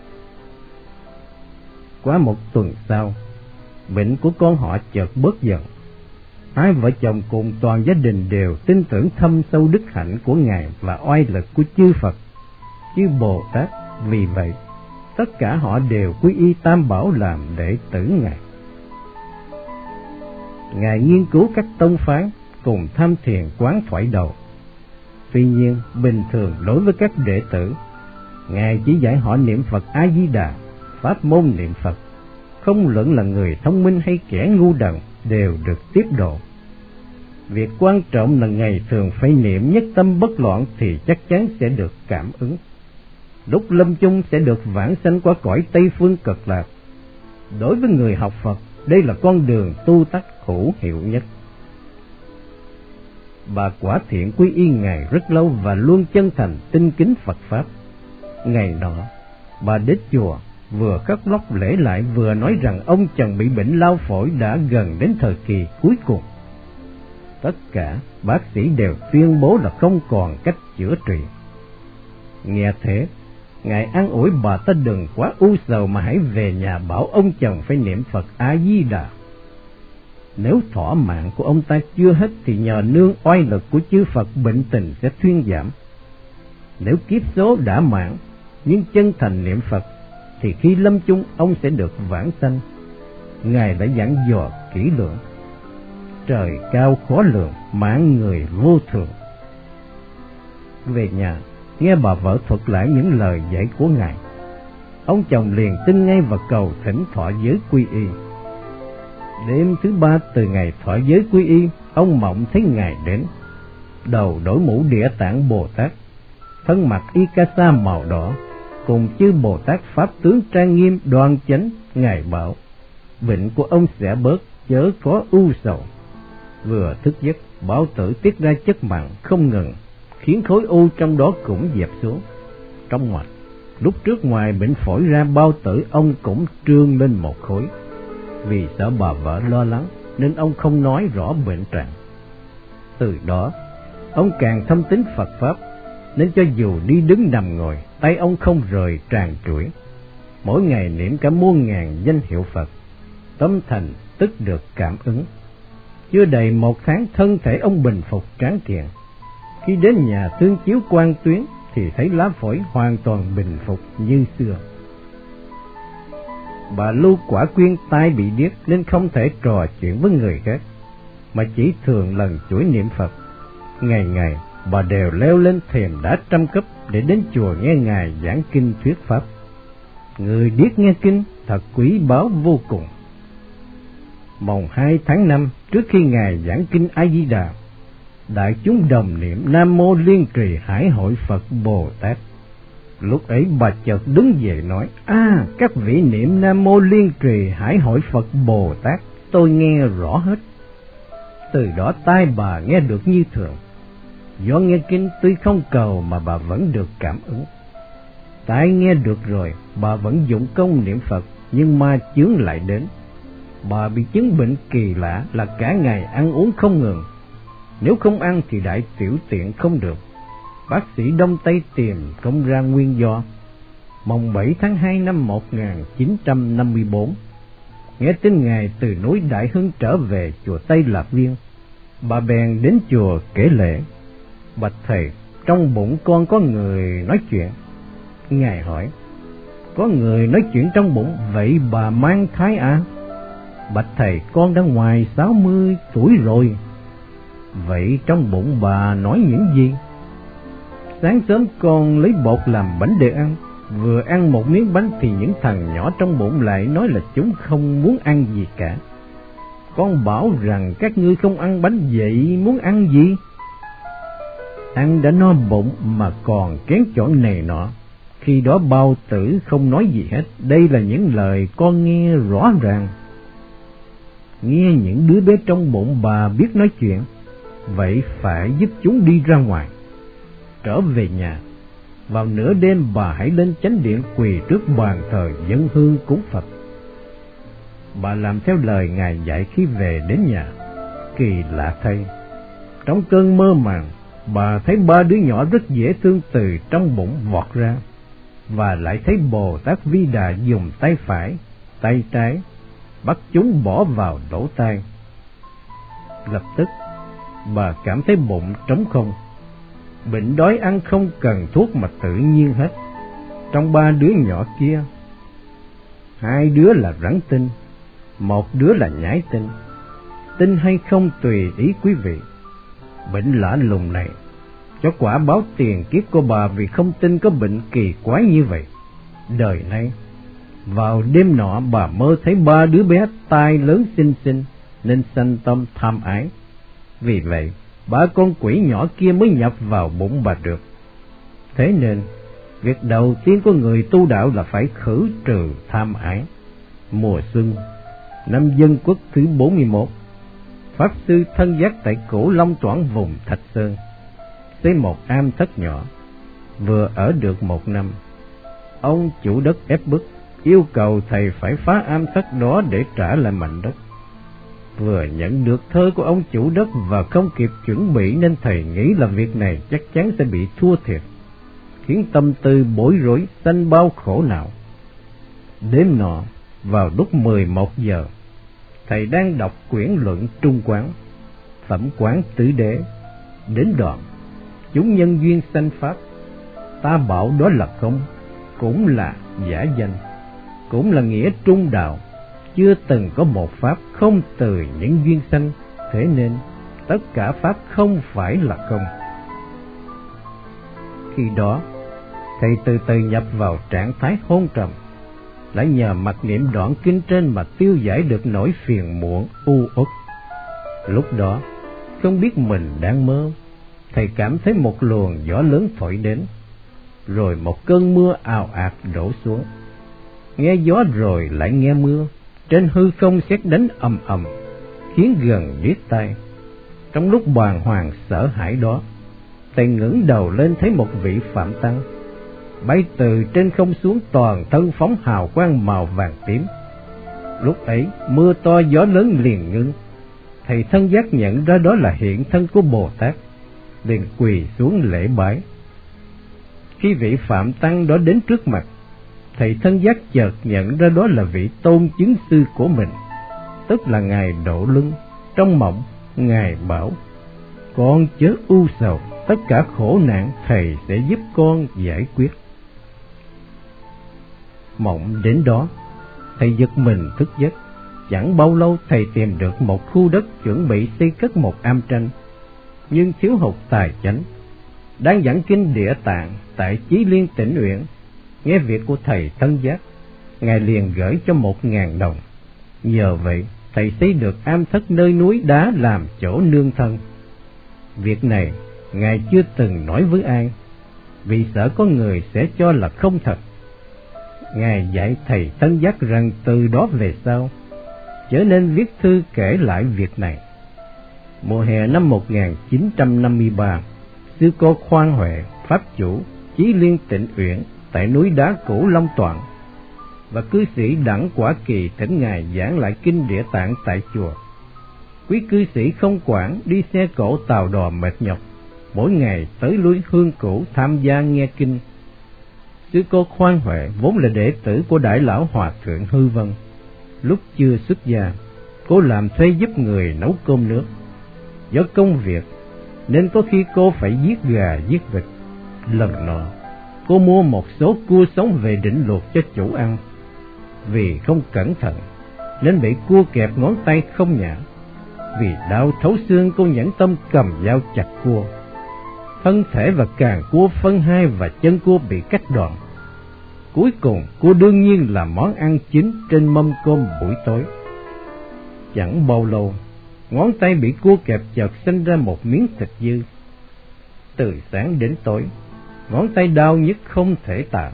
Qua một tuần sau, bệnh của con họ chợt bớt dần. Hai vợ chồng cùng toàn gia đình đều tin tưởng thâm sâu đức hạnh của Ngài và oai lực của chư Phật, chư Bồ Tát. Vì vậy, tất cả họ đều quy y Tam Bảo làm đệ tử Ngài. Ngài nghiên cứu các tông phái cùng tham thiền quán thoại đầu. Tuy nhiên, bình thường đối với các đệ tử, Ngài chỉ dạy họ niệm Phật A Di Đà, pháp môn niệm Phật. Không luận là người thông minh hay kẻ ngu đần đều được tiếp độ. Việc quan trọng là ngày thường phải niệm nhất tâm bất loạn thì chắc chắn sẽ được cảm ứng. Lúc lâm chung sẽ được vãng sanh qua cõi Tây Phương Cực Lạc. Đối với người học Phật, đây là con đường tu tắc hữu hiệu nhất. Bà Quả Thiện quy y Ngài rất lâu và luôn chân thành tinh kính Phật Pháp. Ngày nọ, bà đến chùa, vừa khóc lóc lễ lại vừa nói rằng ông chồng bị bệnh lao phổi đã gần đến thời kỳ cuối cùng. Tất cả bác sĩ đều tuyên bố là không còn cách chữa trị. Nghe thế, Ngài an ủi bà ta đừng quá u sầu mà hãy về nhà bảo ông chồng phải niệm Phật A Di Đà. Nếu thọ mạng của ông ta chưa hết thì nhờ nương oai lực của chư Phật bệnh tình sẽ thuyên giảm. Nếu kiếp số đã mãn nhưng chân thành niệm Phật thì khi lâm chung ông sẽ được vãng sanh. Ngài đã dặn dò kỹ lưỡng. Trời cao khó lường, mạng người vô thường. Về nhà, nghe bà vợ thuật lại những lời dạy của Ngài, ông chồng liền tin ngay và cầu thỉnh thọ giới quy y. Đêm thứ ba từ ngày thọ giới quy y, ông mộng thấy Ngài đến. Đầu đổi mũ Địa Tạng Bồ Tát, thân mặc y ca sa màu đỏ, cùng chư Bồ Tát pháp tướng trang nghiêm đoan chánh. Ngài bảo bệnh của ông sẽ bớt, chớ có ưu sầu. Vừa thức giấc, bao tử tiết ra chất mặn không ngừng, khiến khối u trong đó cũng dẹp xuống. Trong mạch, lúc trước ngoài bệnh phổi ra, bao tử ông cũng trương lên một khối. Vì sợ bà vợ lo lắng nên ông không nói rõ bệnh trạng. Từ đó, ông càng thâm tín Phật Pháp, nên cho dù đi đứng nằm ngồi, tay ông không rời tràn trụi. Mỗi ngày niệm cả muôn ngàn danh hiệu Phật, tâm thành tức được cảm ứng. Chưa đầy một tháng, thân thể ông bình phục tráng kiện. Khi đến nhà tương chiếu Quang Tuyến thì thấy lá phổi hoàn toàn bình phục như xưa. Bà Lưu Quả Quyên tai bị điếc nên không thể trò chuyện với người khác, mà chỉ thường lần chuỗi niệm Phật. Ngày ngày bà đều leo lên thềm đá trăm cấp để đến chùa nghe Ngài giảng kinh thuyết pháp. Người điếc nghe kinh thật quý báu vô cùng. Mồng hai tháng năm, trước khi Ngài giảng kinh A Di Đà, đại chúng đồng niệm Nam Mô Liên Trì Hải Hội Phật Bồ Tát. Lúc ấy bà chợt đứng dậy nói: A, à, các vị niệm Nam Mô Liên Trì Hải Hội Phật Bồ Tát, tôi nghe rõ hết. Từ đó tai bà nghe được như thường. Do nghe kinh tuy không cầu mà bà vẫn được cảm ứng. Tai nghe được rồi, bà vẫn dụng công niệm Phật, nhưng ma chướng lại đến. Bà bị chứng bệnh kỳ lạ là cả ngày ăn uống không ngừng. Nếu không ăn thì đại tiểu tiện không được. Bác sĩ Đông Tây tìm không ra nguyên do. Mồng bảy tháng hai năm một nghìn chín trăm năm mươi bốn, nghe tin Ngài từ núi Đại Hưng trở về chùa Tây Lạc Viên, bà bèn đến chùa kể lễ. Bạch thầy, trong bụng con có người nói chuyện. Ngài hỏi: có người nói chuyện trong bụng, vậy bà mang thai à? Bạch thầy, con đã ngoài sáu mươi tuổi rồi. Vậy trong bụng bà nói những gì? Sáng sớm con lấy bột làm bánh để ăn. Vừa ăn một miếng bánh thì những thằng nhỏ trong bụng lại nói là chúng không muốn ăn gì cả. Con bảo rằng các ngươi không ăn bánh, vậy muốn ăn gì? Ăn đã no bụng mà còn kén chọn này nọ. Khi đó bao tử không nói gì hết. Đây là những lời con nghe rõ ràng. Nghe những đứa bé trong bụng bà biết nói chuyện, vậy phải giúp chúng đi ra ngoài. Trở về nhà, vào nửa đêm bà hãy lên chánh điện quỳ trước bàn thờ dâng hương cúng Phật. Bà làm theo lời Ngài dạy khi về đến nhà. Kỳ lạ thay, trong cơn mơ màng, bà thấy ba đứa nhỏ rất dễ thương từ trong bụng vọt ra, và lại thấy Bồ Tát Vi Đà dùng tay phải, tay trái bắt chúng bỏ vào lỗ tai. Lập tức bà cảm thấy bụng trống không. Bệnh đói ăn không cần thuốc mà tự nhiên hết. Trong ba đứa nhỏ kia, hai đứa là rắn tinh, một đứa là nhái tinh. Tin hay không tùy ý quý vị. Bệnh lạ lùng này cho quả báo tiền kiếp của bà vì không tin có bệnh kỳ quái như vậy. Đời nay, vào đêm nọ bà mơ thấy ba đứa bé tai lớn xinh xinh nên sanh tâm tham ái. Vì vậy, ba con quỷ nhỏ kia mới nhập vào bụng bà được. Thế nên, việc đầu tiên của người tu đạo là phải khử trừ tham ái. Mùa xuân, năm Dân Quốc thứ bốn mươi mốt, Pháp Sư thân giác tại Cửu Long Toản vùng Thạch Sơn, xây một am thất nhỏ. Vừa ở được một năm, ông chủ đất ép bức, yêu cầu thầy phải phá am thất đó để trả lại mảnh đất. Vừa nhận được thơ của ông chủ đất và không kịp chuẩn bị nên thầy nghĩ là việc này chắc chắn sẽ bị thua thiệt, khiến tâm tư bối rối, sanh bao khổ não. Đêm nọ, vào lúc mười một giờ, thầy đang đọc quyển luận Trung Quán, Phẩm Quán Tứ Đế, đến đoạn chúng nhân duyên sanh pháp, ta bảo đó là không, cũng là giả danh, cũng là nghĩa trung đạo. Chưa từng có một pháp không từ những duyên sanh, thế nên tất cả pháp không phải là không. Khi đó, thầy từ từ nhập vào trạng thái hôn trầm, lại nhờ mặc niệm đoạn kinh trên mà tiêu giải được nỗi phiền muộn u uất. Lúc đó, không biết mình đang mơ, thầy cảm thấy một luồng gió lớn thổi đến, rồi một cơn mưa ào ạt đổ xuống. Nghe gió rồi lại nghe mưa, trên hư không sét đánh ầm ầm, khiến gần điếc tai. Trong lúc bàng hoàng sợ hãi đó, thầy ngẩng đầu lên thấy một vị Phạm Tăng bay từ trên không xuống, toàn thân phóng hào quang màu vàng tím. Lúc ấy mưa to gió lớn liền ngưng. Thầy thân giác nhận ra đó là hiện thân của Bồ Tát, liền quỳ xuống lễ bái. Khi vị Phạm Tăng đó đến trước mặt, thầy thân giác chợt nhận ra đó là vị tôn chứng sư của mình, tức là Ngài Độ Luân. Trong mộng, Ngài bảo: con chớ ưu sầu, tất cả khổ nạn thầy sẽ giúp con giải quyết. Mộng đến đó, thầy giật mình thức giấc. Chẳng bao lâu thầy tìm được một khu đất chuẩn bị xây cất một am tranh, nhưng thiếu hụt tài chánh. Đang giảng kinh Địa Tạng tại Chí Liên Tỉnh Uyển, nghe việc của thầy Tân Giác, ngài liền gửi cho một ngàn đồng. Nhờ vậy thầy xây được am thất nơi núi đá làm chỗ nương thân. Việc này ngài chưa từng nói với ai, vì sợ có người sẽ cho là không thật. Ngài dạy thầy Tân Giác rằng từ đó về sau trở nên viết thư kể lại việc này. Mùa hè năm một nghìn chín trăm năm mươi ba, sư cô Khoan Huệ, pháp chủ Chí Liên Tịnh Uyển tại núi đá cũ Long Toạn, và cư sĩ Đặng Quả Kỳ thỉnh ngài giảng lại kinh Địa Tạng tại chùa. Quý cư sĩ không quản đi xe cộ tàu đò mệt nhọc, mỗi ngày tới lui hương cũ tham gia nghe kinh. Sư cô Khoan Huệ vốn là đệ tử của Đại Lão Hòa Thượng Hư Vân. Lúc chưa xuất gia, cô làm thuê giúp người nấu cơm nước. Do công việc nên có khi cô phải giết gà giết vịt. Lần nọ cô mua một số cua sống về định luộc cho chủ ăn. Vì không cẩn thận nên bị cua kẹp ngón tay không nhả. Vì đau thấu xương, cô nhẫn tâm cầm dao chặt cua. Thân thể và càng cua phân hai và chân cua bị cắt đoạn. Cuối cùng cua đương nhiên là món ăn chính trên mâm cơm buổi tối. Chẳng bao lâu, ngón tay bị cua kẹp chợt sinh ra một miếng thịt dư. Từ sáng đến tối, ngón tay đau nhức không thể tả.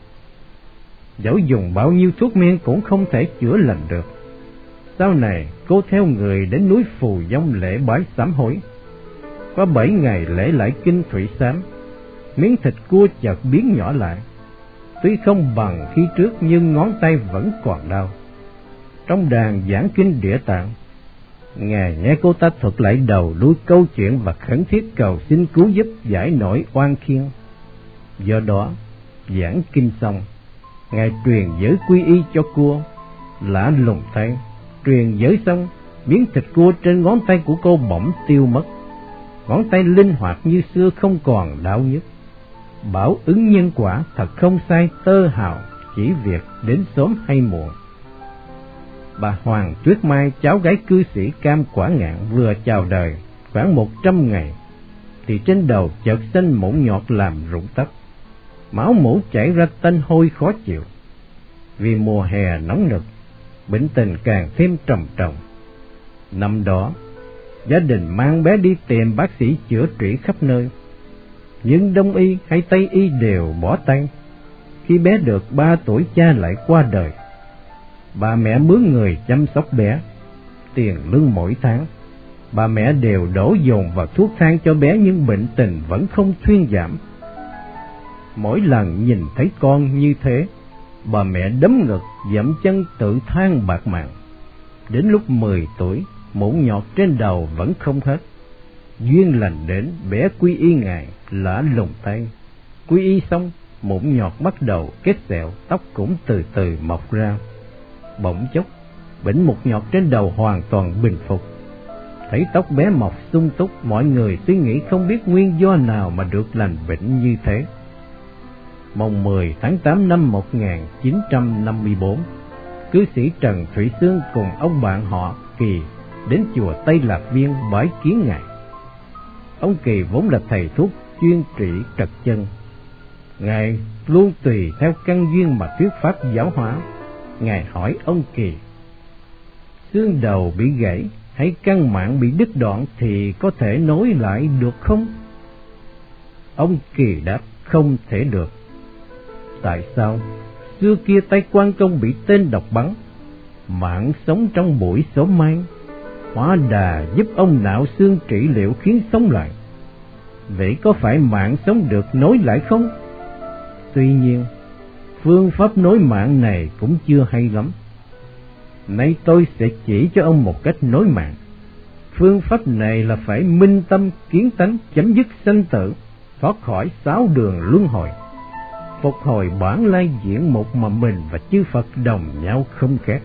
Dẫu dùng bao nhiêu thuốc men cũng không thể chữa lành được. Sau này cô theo người đến núi Phù Dông lễ bái sám hối. Qua bảy ngày lễ lại kinh thủy sám, miếng thịt cua chợt biến nhỏ lại. Tuy không bằng khi trước nhưng ngón tay vẫn còn đau. Trong đàn giảng kinh Địa Tạng, ngài nghe cô ta thuật lại đầu đuôi câu chuyện và khẩn thiết cầu xin cứu giúp giải nổi oan khiên. Do đó giảng kinh xong, ngài truyền giới quy y cho cua. Lạ lùng thay, truyền giới xong, miếng thịt cua trên ngón tay của cô bỗng tiêu mất. Ngón tay linh hoạt như xưa, không còn đau nhức. Bảo ứng nhân quả thật không sai tơ hào, chỉ việc đến sớm hay muộn. Bà Hoàng Tuyết Mai, cháu gái cư sĩ Cam Quả Ngạn, vừa chào đời khoảng một trăm ngày thì trên đầu chợt sinh mụn nhọt làm rụng tóc. Máu mủ chảy ra tanh hôi khó chịu. Vì mùa hè nóng nực, bệnh tình càng thêm trầm trọng. Năm đó, gia đình mang bé đi tìm bác sĩ chữa trị khắp nơi, nhưng Đông y hay Tây y đều bỏ tay. Khi bé được ba tuổi, cha lại qua đời. Bà mẹ mướn người chăm sóc bé, tiền lương mỗi tháng bà mẹ đều đổ dồn vào thuốc thang cho bé, nhưng bệnh tình vẫn không thuyên giảm. Mỗi lần nhìn thấy con như thế, bà mẹ đấm ngực dậm chân tự than bạc mạng. Đến lúc mười tuổi, mụn nhọt trên đầu vẫn không hết. Duyên lành đến, bé quy y ngài, lạ lùng tay. Quy y xong, mụn nhọt bắt đầu kết sẹo, tóc cũng từ từ mọc ra. Bỗng chốc, bệnh mụn nhọt trên đầu hoàn toàn bình phục. Thấy tóc bé mọc sung túc, mọi người suy nghĩ không biết nguyên do nào mà được lành bệnh như thế. Mùng mười tháng tám năm một nghìn chín trăm năm mươi bốn, cư sĩ Trần Thủy Sương cùng ông bạn họ Kỳ đến chùa Tây Lạc Viên bái kiến ngài. Ông Kỳ vốn là thầy thuốc chuyên trị trật chân. Ngài luôn tùy theo căn duyên mà thuyết pháp giáo hóa. Ngài hỏi ông Kỳ: xương đầu bị gãy hay căn mạng bị đứt đoạn thì có thể nối lại được không? Ông Kỳ đáp: không thể được. Tại sao? Xưa kia tay Quan Công bị tên độc bắn, mạng sống trong buổi sớm mai. Hóa Đà giúp ông nạo xương trị liệu khiến sống lại. Vậy có phải mạng sống được nối lại không? Tuy nhiên, phương pháp nối mạng này cũng chưa hay lắm. Nay tôi sẽ chỉ cho ông một cách nối mạng. Phương pháp này là phải minh tâm kiến tánh, chấm dứt sanh tử, thoát khỏi sáu đường luân hồi, phục hồi bản lai diễn một mà mình và chư Phật đồng nhau không khác.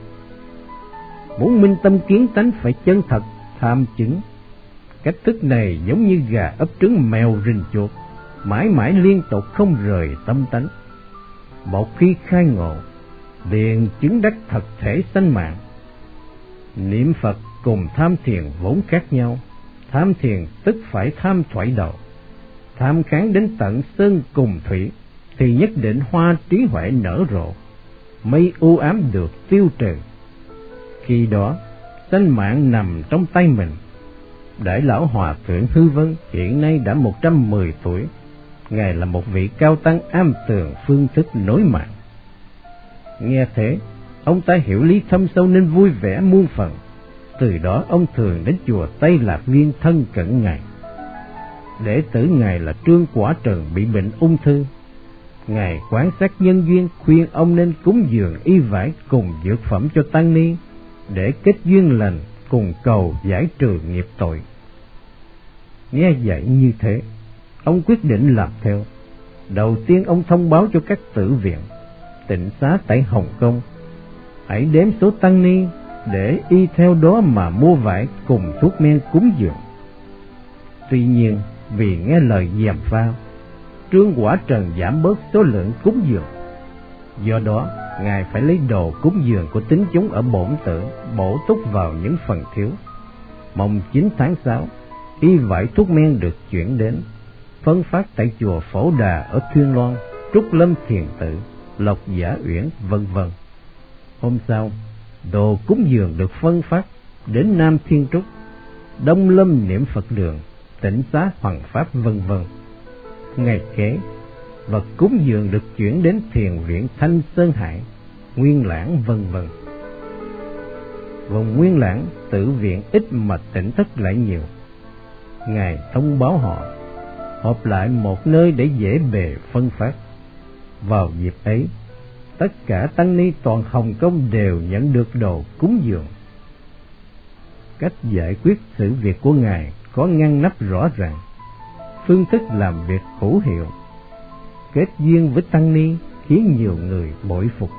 Muốn minh tâm kiến tánh phải chân thật, tham chứng. Cách thức này giống như gà ấp trứng, mèo rình chuột, mãi mãi liên tục không rời tâm tánh. Một khi khai ngộ, liền chứng đắc thật thể sanh mạng. Niệm Phật cùng tham thiền vốn khác nhau. Tham thiền tức phải tham thoại đầu, tham kháng đến tận sơn cùng thủy, thì nhất định hoa trí huệ nở rộ, mây u ám được tiêu trừ. Khi đó sanh mạng nằm trong tay mình. Đại lão Hòa Thượng Hư Vân hiện nay đã một trăm mười tuổi. Ngài là một vị cao tăng am tường phương thức nối mạng. Nghe thế, ông ta hiểu lý thâm sâu nên vui vẻ muôn phần. Từ đó ông thường đến chùa Tây Lạc Viên thân cận Ngài. Đệ tử Ngài là Trương Quả Trần bị bệnh ung thư. Ngài quan sát nhân duyên, khuyên ông nên cúng dường y vải cùng dược phẩm cho tăng ni để kết duyên lành, cùng cầu giải trừ nghiệp tội. Nghe dạy như thế, ông quyết định làm theo. Đầu tiên ông thông báo cho các tử viện, tịnh xá tại Hồng Kông, hãy đếm số tăng ni để y theo đó mà mua vải cùng thuốc men cúng dường. Tuy nhiên, vì nghe lời gièm pha, Trương Quả Trần giảm bớt số lượng cúng dường. Do đó, Ngài phải lấy đồ cúng dường của tín chúng ở bổn tử bổ túc vào những phần thiếu. Mồng chín tháng sáu, y vải thuốc men được chuyển đến, phân phát tại chùa Phổ Đà ở Thuyên Loan, Trúc Lâm Thiền Tự, Lộc Giả Uyển, vân vân. Hôm sau, đồ cúng dường được phân phát đến Nam Thiên Trúc, Đông Lâm Niệm Phật Đường, Tịnh Xá Hoàng Pháp, vân vân. Ngày kế, vật cúng dường được chuyển đến Thiền viện Thanh Sơn Hải, Nguyên Lãng, vân vân. Vùng Nguyên Lãng, tử viện ít mà tỉnh thất lại nhiều. Ngài thông báo họ họp lại một nơi để dễ bề phân phát. Vào dịp ấy, tất cả tăng ni toàn Hồng Kông đều nhận được đồ cúng dường. Cách giải quyết sự việc của Ngài có ngăn nắp rõ ràng, phương thức làm việc hữu hiệu, kết duyên với tăng ni khiến nhiều người bội phục.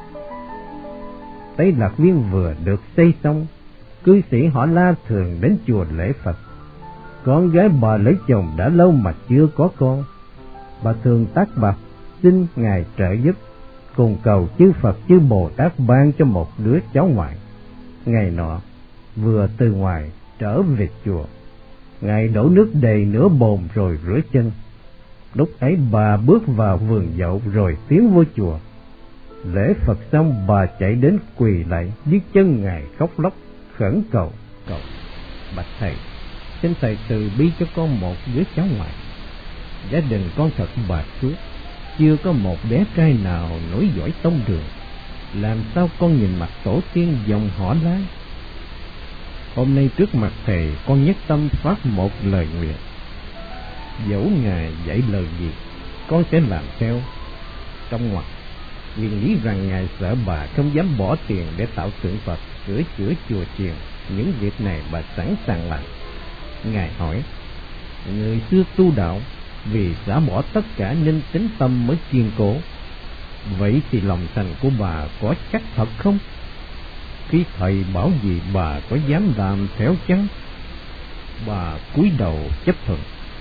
Tây Lạc Viên vừa được xây xong, cư sĩ họ La thường đến chùa lễ Phật. Con gái bà lấy chồng đã lâu mà chưa có con, bà thường tác bạc xin Ngài trợ giúp, cùng cầu chư Phật chư Bồ Tát ban cho một đứa cháu ngoại. Ngày nọ vừa từ ngoài trở về chùa, Ngài đổ nước đầy nửa bồn rồi rửa chân. Lúc ấy bà bước vào vườn dậu rồi tiến vô chùa. Lễ Phật xong, bà chạy đến quỳ lại dưới chân Ngài khóc lóc khẩn cầu cầu bạch thầy, xin thầy từ bi cho con một đứa cháu ngoại. Gia đình con thật bạc phước, chưa có một bé trai nào nối dõi tông đường, làm sao con nhìn mặt tổ tiên dòng họ La. Hôm nay trước mặt thầy, con nhất tâm phát một lời nguyện, dẫu Ngài dạy lời gì, con sẽ làm theo. Trong ngoặc nguyên lý rằng Ngài sợ bà không dám bỏ tiền để tạo tượng Phật, sửa chữa chùa chiền. Những việc này bà sẵn sàng làm. Ngài hỏi, người xưa tu đạo vì xả bỏ tất cả nên tính tâm mới kiên cố. Vậy thì lòng thành của bà có chắc thật không? Khi thầy bảo gì bà có dám làm theo chăng? Bà cúi đầu chấp thuận.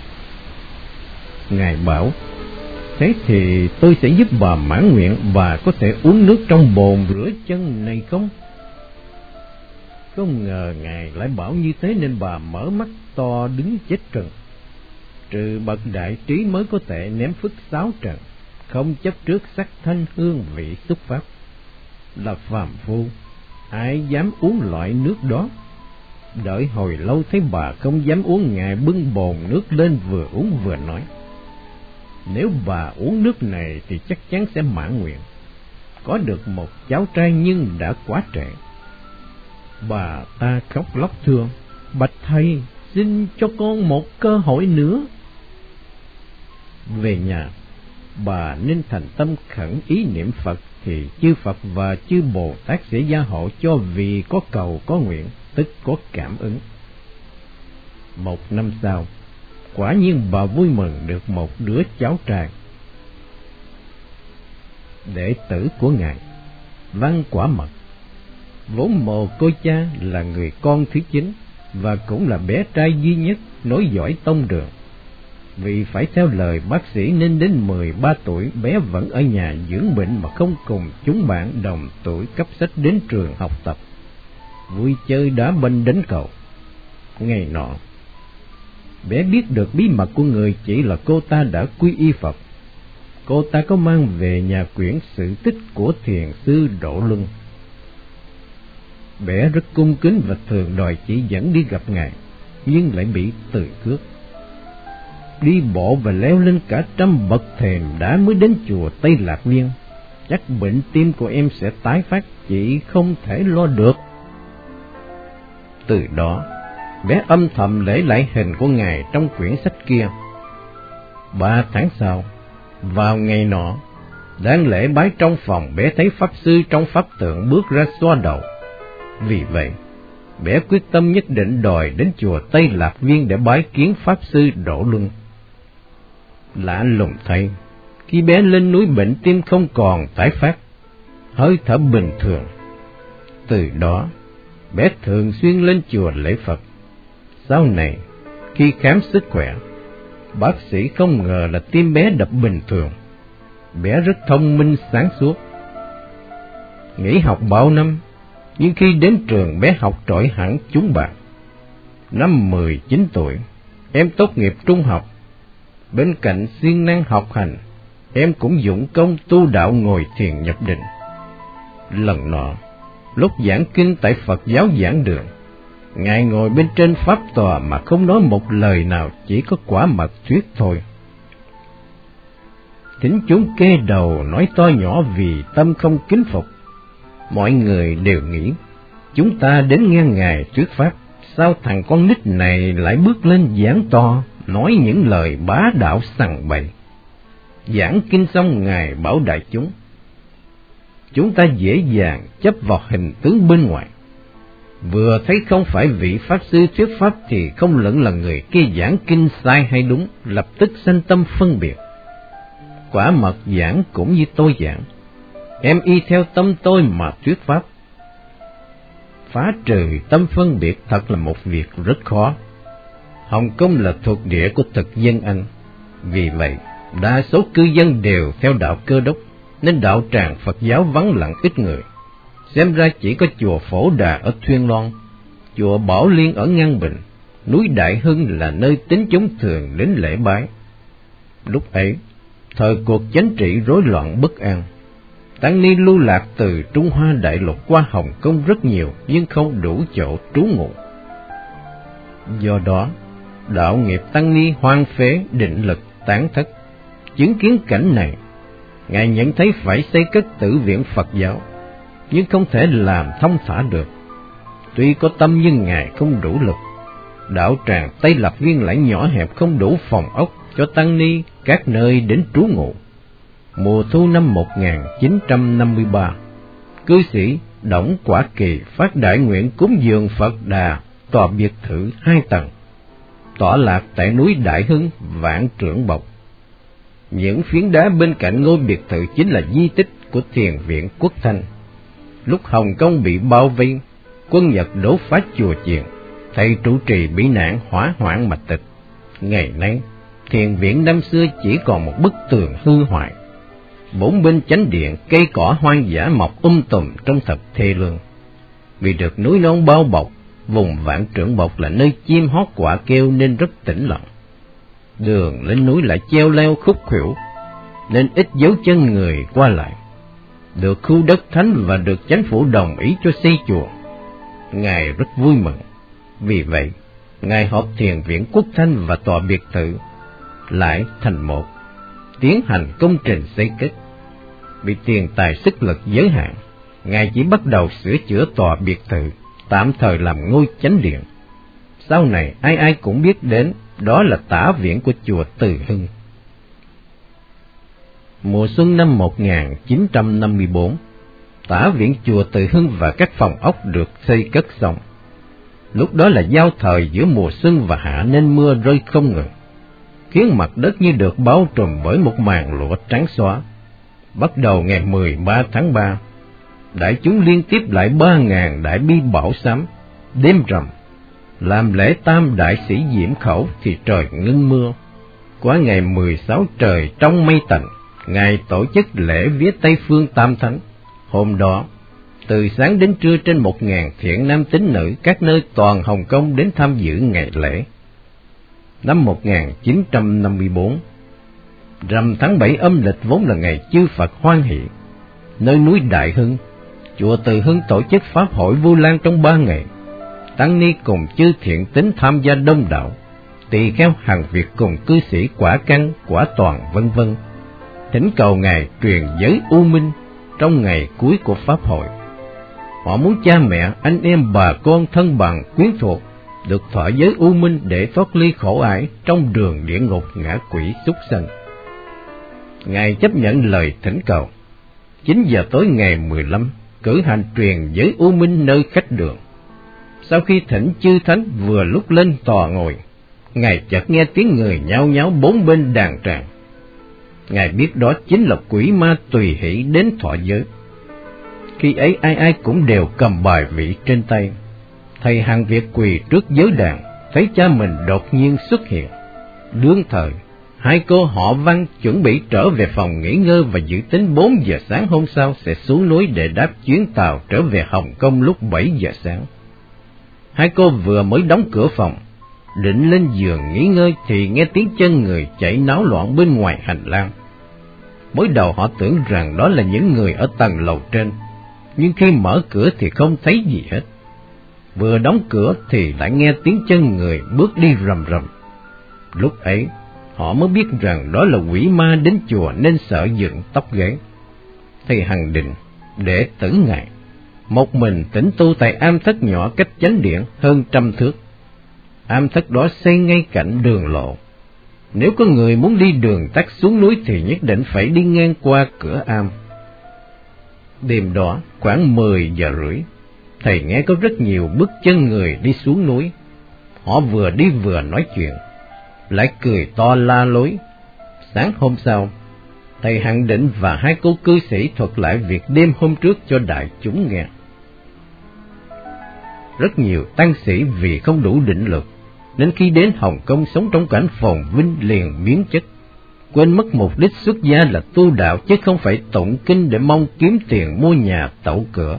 Ngài bảo, thế thì tôi sẽ giúp bà mãn nguyện. Bà có thể uống nước trong bồn rửa chân này không? Không ngờ Ngài lại bảo như thế nên bà mở mắt to đứng chết trần. Trừ bậc đại trí mới có thể ném phức sáu trần, không chấp trước sắc thanh hương vị xúc pháp. Là phàm phu, ai dám uống loại nước đó? Đợi hồi lâu thấy bà không dám uống, Ngài bưng bồn nước lên vừa uống vừa nói, nếu bà uống nước này thì chắc chắn sẽ mãn nguyện, có được một cháu trai nhưng đã quá trễ. Bà ta khóc lóc thưa, bạch thầy, xin cho con một cơ hội nữa. Về nhà, bà nên thành tâm khẩn ý niệm Phật, thì chư Phật và chư Bồ Tát sẽ gia hộ cho, vì có cầu có nguyện, tức có cảm ứng. Một năm sau, quả nhiên bà vui mừng được một đứa cháu trai. Đệ tử của Ngài, Văn Quả Mật, vốn mồ côi cha, là người con thứ chín và cũng là bé trai duy nhất nối dõi tông đường. Vì phải theo lời bác sĩ nên đến mười ba tuổi bé vẫn ở nhà dưỡng bệnh mà không cùng chúng bạn đồng tuổi cấp sách đến trường học tập, vui chơi đá banh đánh cầu. Ngày nọ, bé biết được bí mật của người chị là cô ta đã quy y Phật. Cô ta có mang về nhà quyển sự tích của thiền sư Độ Luân. Bé rất cung kính và thường đòi chị dẫn đi gặp ngài, nhưng lại bị từ cướp. Đi bộ và leo lên cả trăm bậc thềm đá mới đến chùa Tây Lạc Viên. Chắc bệnh tim của em sẽ tái phát, chị không thể lo được. Từ đó, bé âm thầm để lại hình của ngài trong quyển sách kia. Ba tháng sau, vào ngày nọ, đang lễ bái trong phòng, bé thấy pháp sư trong pháp tượng bước ra xoa đầu. Vì vậy, bé quyết tâm nhất định đòi đến chùa Tây Lạc Viên để bái kiến pháp sư Độ Luân. Lạ lùng thay, khi bé lên núi bệnh tim không còn tái phát, hơi thở bình thường. Từ đó, bé thường xuyên lên chùa lễ Phật. Sau này, khi khám sức khỏe, bác sĩ không ngờ là tim bé đập bình thường. Bé rất thông minh sáng suốt. Nghỉ học bao năm, nhưng khi đến trường bé học trội hẳn chúng bạn. Năm mười chín tuổi, em tốt nghiệp trung học. Bên cạnh siêng năng học hành, em cũng dũng công tu đạo ngồi thiền nhập định. Lần nọ, lúc giảng kinh tại Phật giáo giảng đường, ngài ngồi bên trên pháp tòa mà không nói một lời nào, chỉ có quả mật thuyết thôi. Thính chúng kê đầu nói to nhỏ vì tâm không kính phục. Mọi người đều nghĩ, chúng ta đến nghe ngài thuyết pháp, sao thằng con nít này lại bước lên giảng to, nói những lời bá đạo sằng bậy. Giảng kinh xong ngài bảo đại chúng, chúng ta dễ dàng chấp vào hình tướng bên ngoài. Vừa thấy không phải vị pháp sư thuyết pháp thì không lẫn là người kia giảng kinh sai hay đúng, lập tức sanh tâm phân biệt. Quả mật giảng cũng như tôi giảng, em y theo tâm tôi mà thuyết pháp. Phá trừ tâm phân biệt thật là một việc rất khó. Hồng Kông là thuộc địa của thực dân Anh, vì vậy đa số cư dân đều theo đạo Cơ Đốc, nên đạo tràng Phật giáo vắng lặng ít người. Xem ra chỉ có chùa Phổ Đà ở Thuyên Loan, chùa Bảo Liên ở Ngân Bình, núi Đại Hưng là nơi tín chúng thường đến lễ bái. Lúc ấy, thời cuộc chính trị rối loạn bất an, tăng ni lưu lạc từ Trung Hoa đại lục qua Hồng Kông rất nhiều, nhưng không đủ chỗ trú ngụ. Do đó, đạo nghiệp tăng ni hoang phế, định lực tán thất. Chứng kiến cảnh này, ngài nhận thấy phải xây cất tử viện Phật giáo, nhưng không thể làm thông thả được. Tuy có tâm nhưng ngài không đủ lực. Đạo tràng Tây Lạc Viên lại nhỏ hẹp, không đủ phòng ốc cho tăng ni các nơi đến trú ngụ. Mùa thu năm một nghìn chín trăm năm mươi ba, cư sĩ Đổng Quả Kỳ phát đại nguyện cúng dường Phật Đà tòa biệt thự hai tầng, tọa lạc tại núi Đại Hưng, Vạn Trưởng Bộc. Những phiến đá bên cạnh ngôi biệt thự chính là di tích của thiền viện Quốc Thanh. Lúc Hồng Kông bị bao vây, quân Nhật đổ phá chùa chiền, thầy trụ trì bị nạn hỏa hoạn mà tịch. Ngày nay, thiền viện năm xưa chỉ còn một bức tường hư hoại. Bốn bên chánh điện cây cỏ hoang dã mọc um tùm trông thật thê lương. Vì được núi non bao bọc, vùng Vạn Trưởng Bộc là nơi chim hót quạ kêu nên rất tĩnh lặng. Đường lên núi lại treo leo khúc khuỷu, nên ít dấu chân người qua lại. Được khu đất thánh và được chính phủ đồng ý cho xây chùa, ngài rất vui mừng. Vì vậy, ngài họp thiền viện Quốc Thanh và tòa biệt thự lại thành một, tiến hành công trình xây cất. Vì tiền tài sức lực giới hạn, ngài chỉ bắt đầu sửa chữa tòa biệt thự, tạm thời làm ngôi chánh điện. Sau này ai ai cũng biết đến, đó là tả viện của chùa Từ Hưng. Mùa xuân năm một nghìn chín trăm năm mươi bốn, tả viện chùa Từ Hưng và các phòng ốc được xây cất xong. Lúc đó là giao thời giữa mùa xuân và hạ nên mưa rơi không ngừng, khiến mặt đất như được bao trùm bởi một màn lụa trắng xóa. Bắt đầu ngày mười ba tháng ba, đại chúng liên tiếp lại ba ngàn đại bi bảo sám, đêm rằm, làm lễ tam đại sĩ diễm khẩu thì trời ngưng mưa. Qua ngày mười sáu trời trong mây tạnh, Ngài tổ chức lễ vía Tây Phương Tam Thánh. Hôm đó, từ sáng đến trưa trên một ngàn thiện nam tín nữ các nơi toàn Hồng Kông đến tham dự ngày lễ. Năm một nghìn chín trăm năm mươi bốn, rằm tháng bảy âm lịch vốn là ngày chư Phật hoan hỷ. Nơi núi Đại Hưng, chùa Từ Hưng tổ chức pháp hội Vu Lan trong ba ngày. Tăng ni cùng chư thiện tín tham gia đông đảo, tỳ kheo hàng Việt cùng cư sĩ quả căn, quả toàn vân vân thỉnh cầu Ngài truyền giới u minh trong ngày cuối của pháp hội. Họ muốn cha mẹ, anh em, bà con, thân bằng, quyến thuộc được thọ giới u minh để thoát ly khổ ải trong đường địa ngục ngã quỷ súc sanh. Ngài chấp nhận lời thỉnh cầu. Chín giờ tối ngày mười lăm, cử hành truyền giới u minh nơi khách đường. Sau khi thỉnh chư thánh vừa lúc lên tòa ngồi, Ngài chợt nghe tiếng người nhao nháo bốn bên đàn tràng. Ngài biết đó chính là quỷ ma tùy hỷ đến thọ giới. Khi ấy ai ai cũng đều cầm bài vị trên tay. Thầy hàng Việt quỳ trước giới đàn, thấy cha mình đột nhiên xuất hiện. Đương thời, hai cô họ Văn chuẩn bị trở về phòng nghỉ ngơi và dự tính bốn giờ sáng hôm sau sẽ xuống núi để đáp chuyến tàu trở về Hồng Kông lúc bảy giờ sáng. Hai cô vừa mới đóng cửa phòng, định lên giường nghỉ ngơi thì nghe tiếng chân người chạy náo loạn bên ngoài hành lang. Mới đầu họ tưởng rằng đó là những người ở tầng lầu trên, nhưng khi mở cửa thì không thấy gì hết. Vừa đóng cửa thì lại nghe tiếng chân người bước đi rầm rầm. Lúc ấy, họ mới biết rằng đó là quỷ ma đến chùa nên sợ dựng tóc gáy. Thầy Hằng Định, đệ tử Ngài, một mình tĩnh tu tại am thất nhỏ cách chánh điện hơn trăm thước. Am thất đó xây ngay cạnh đường lộ. Nếu có người muốn đi đường tắt xuống núi thì nhất định phải đi ngang qua cửa am. Đêm đó, khoảng mười giờ rưỡi, thầy nghe có rất nhiều bước chân người đi xuống núi. Họ vừa đi vừa nói chuyện, lại cười to la lối. Sáng hôm sau, thầy Hằng Định và hai cô cư sĩ thuật lại việc đêm hôm trước cho đại chúng nghe. Rất nhiều tăng sĩ vì không đủ định lực, nên khi đến Hồng Kông sống trong cảnh phồn vinh liền biến chất, quên mất mục đích xuất gia là tu đạo chứ không phải tụng kinh để mong kiếm tiền mua nhà tậu cửa.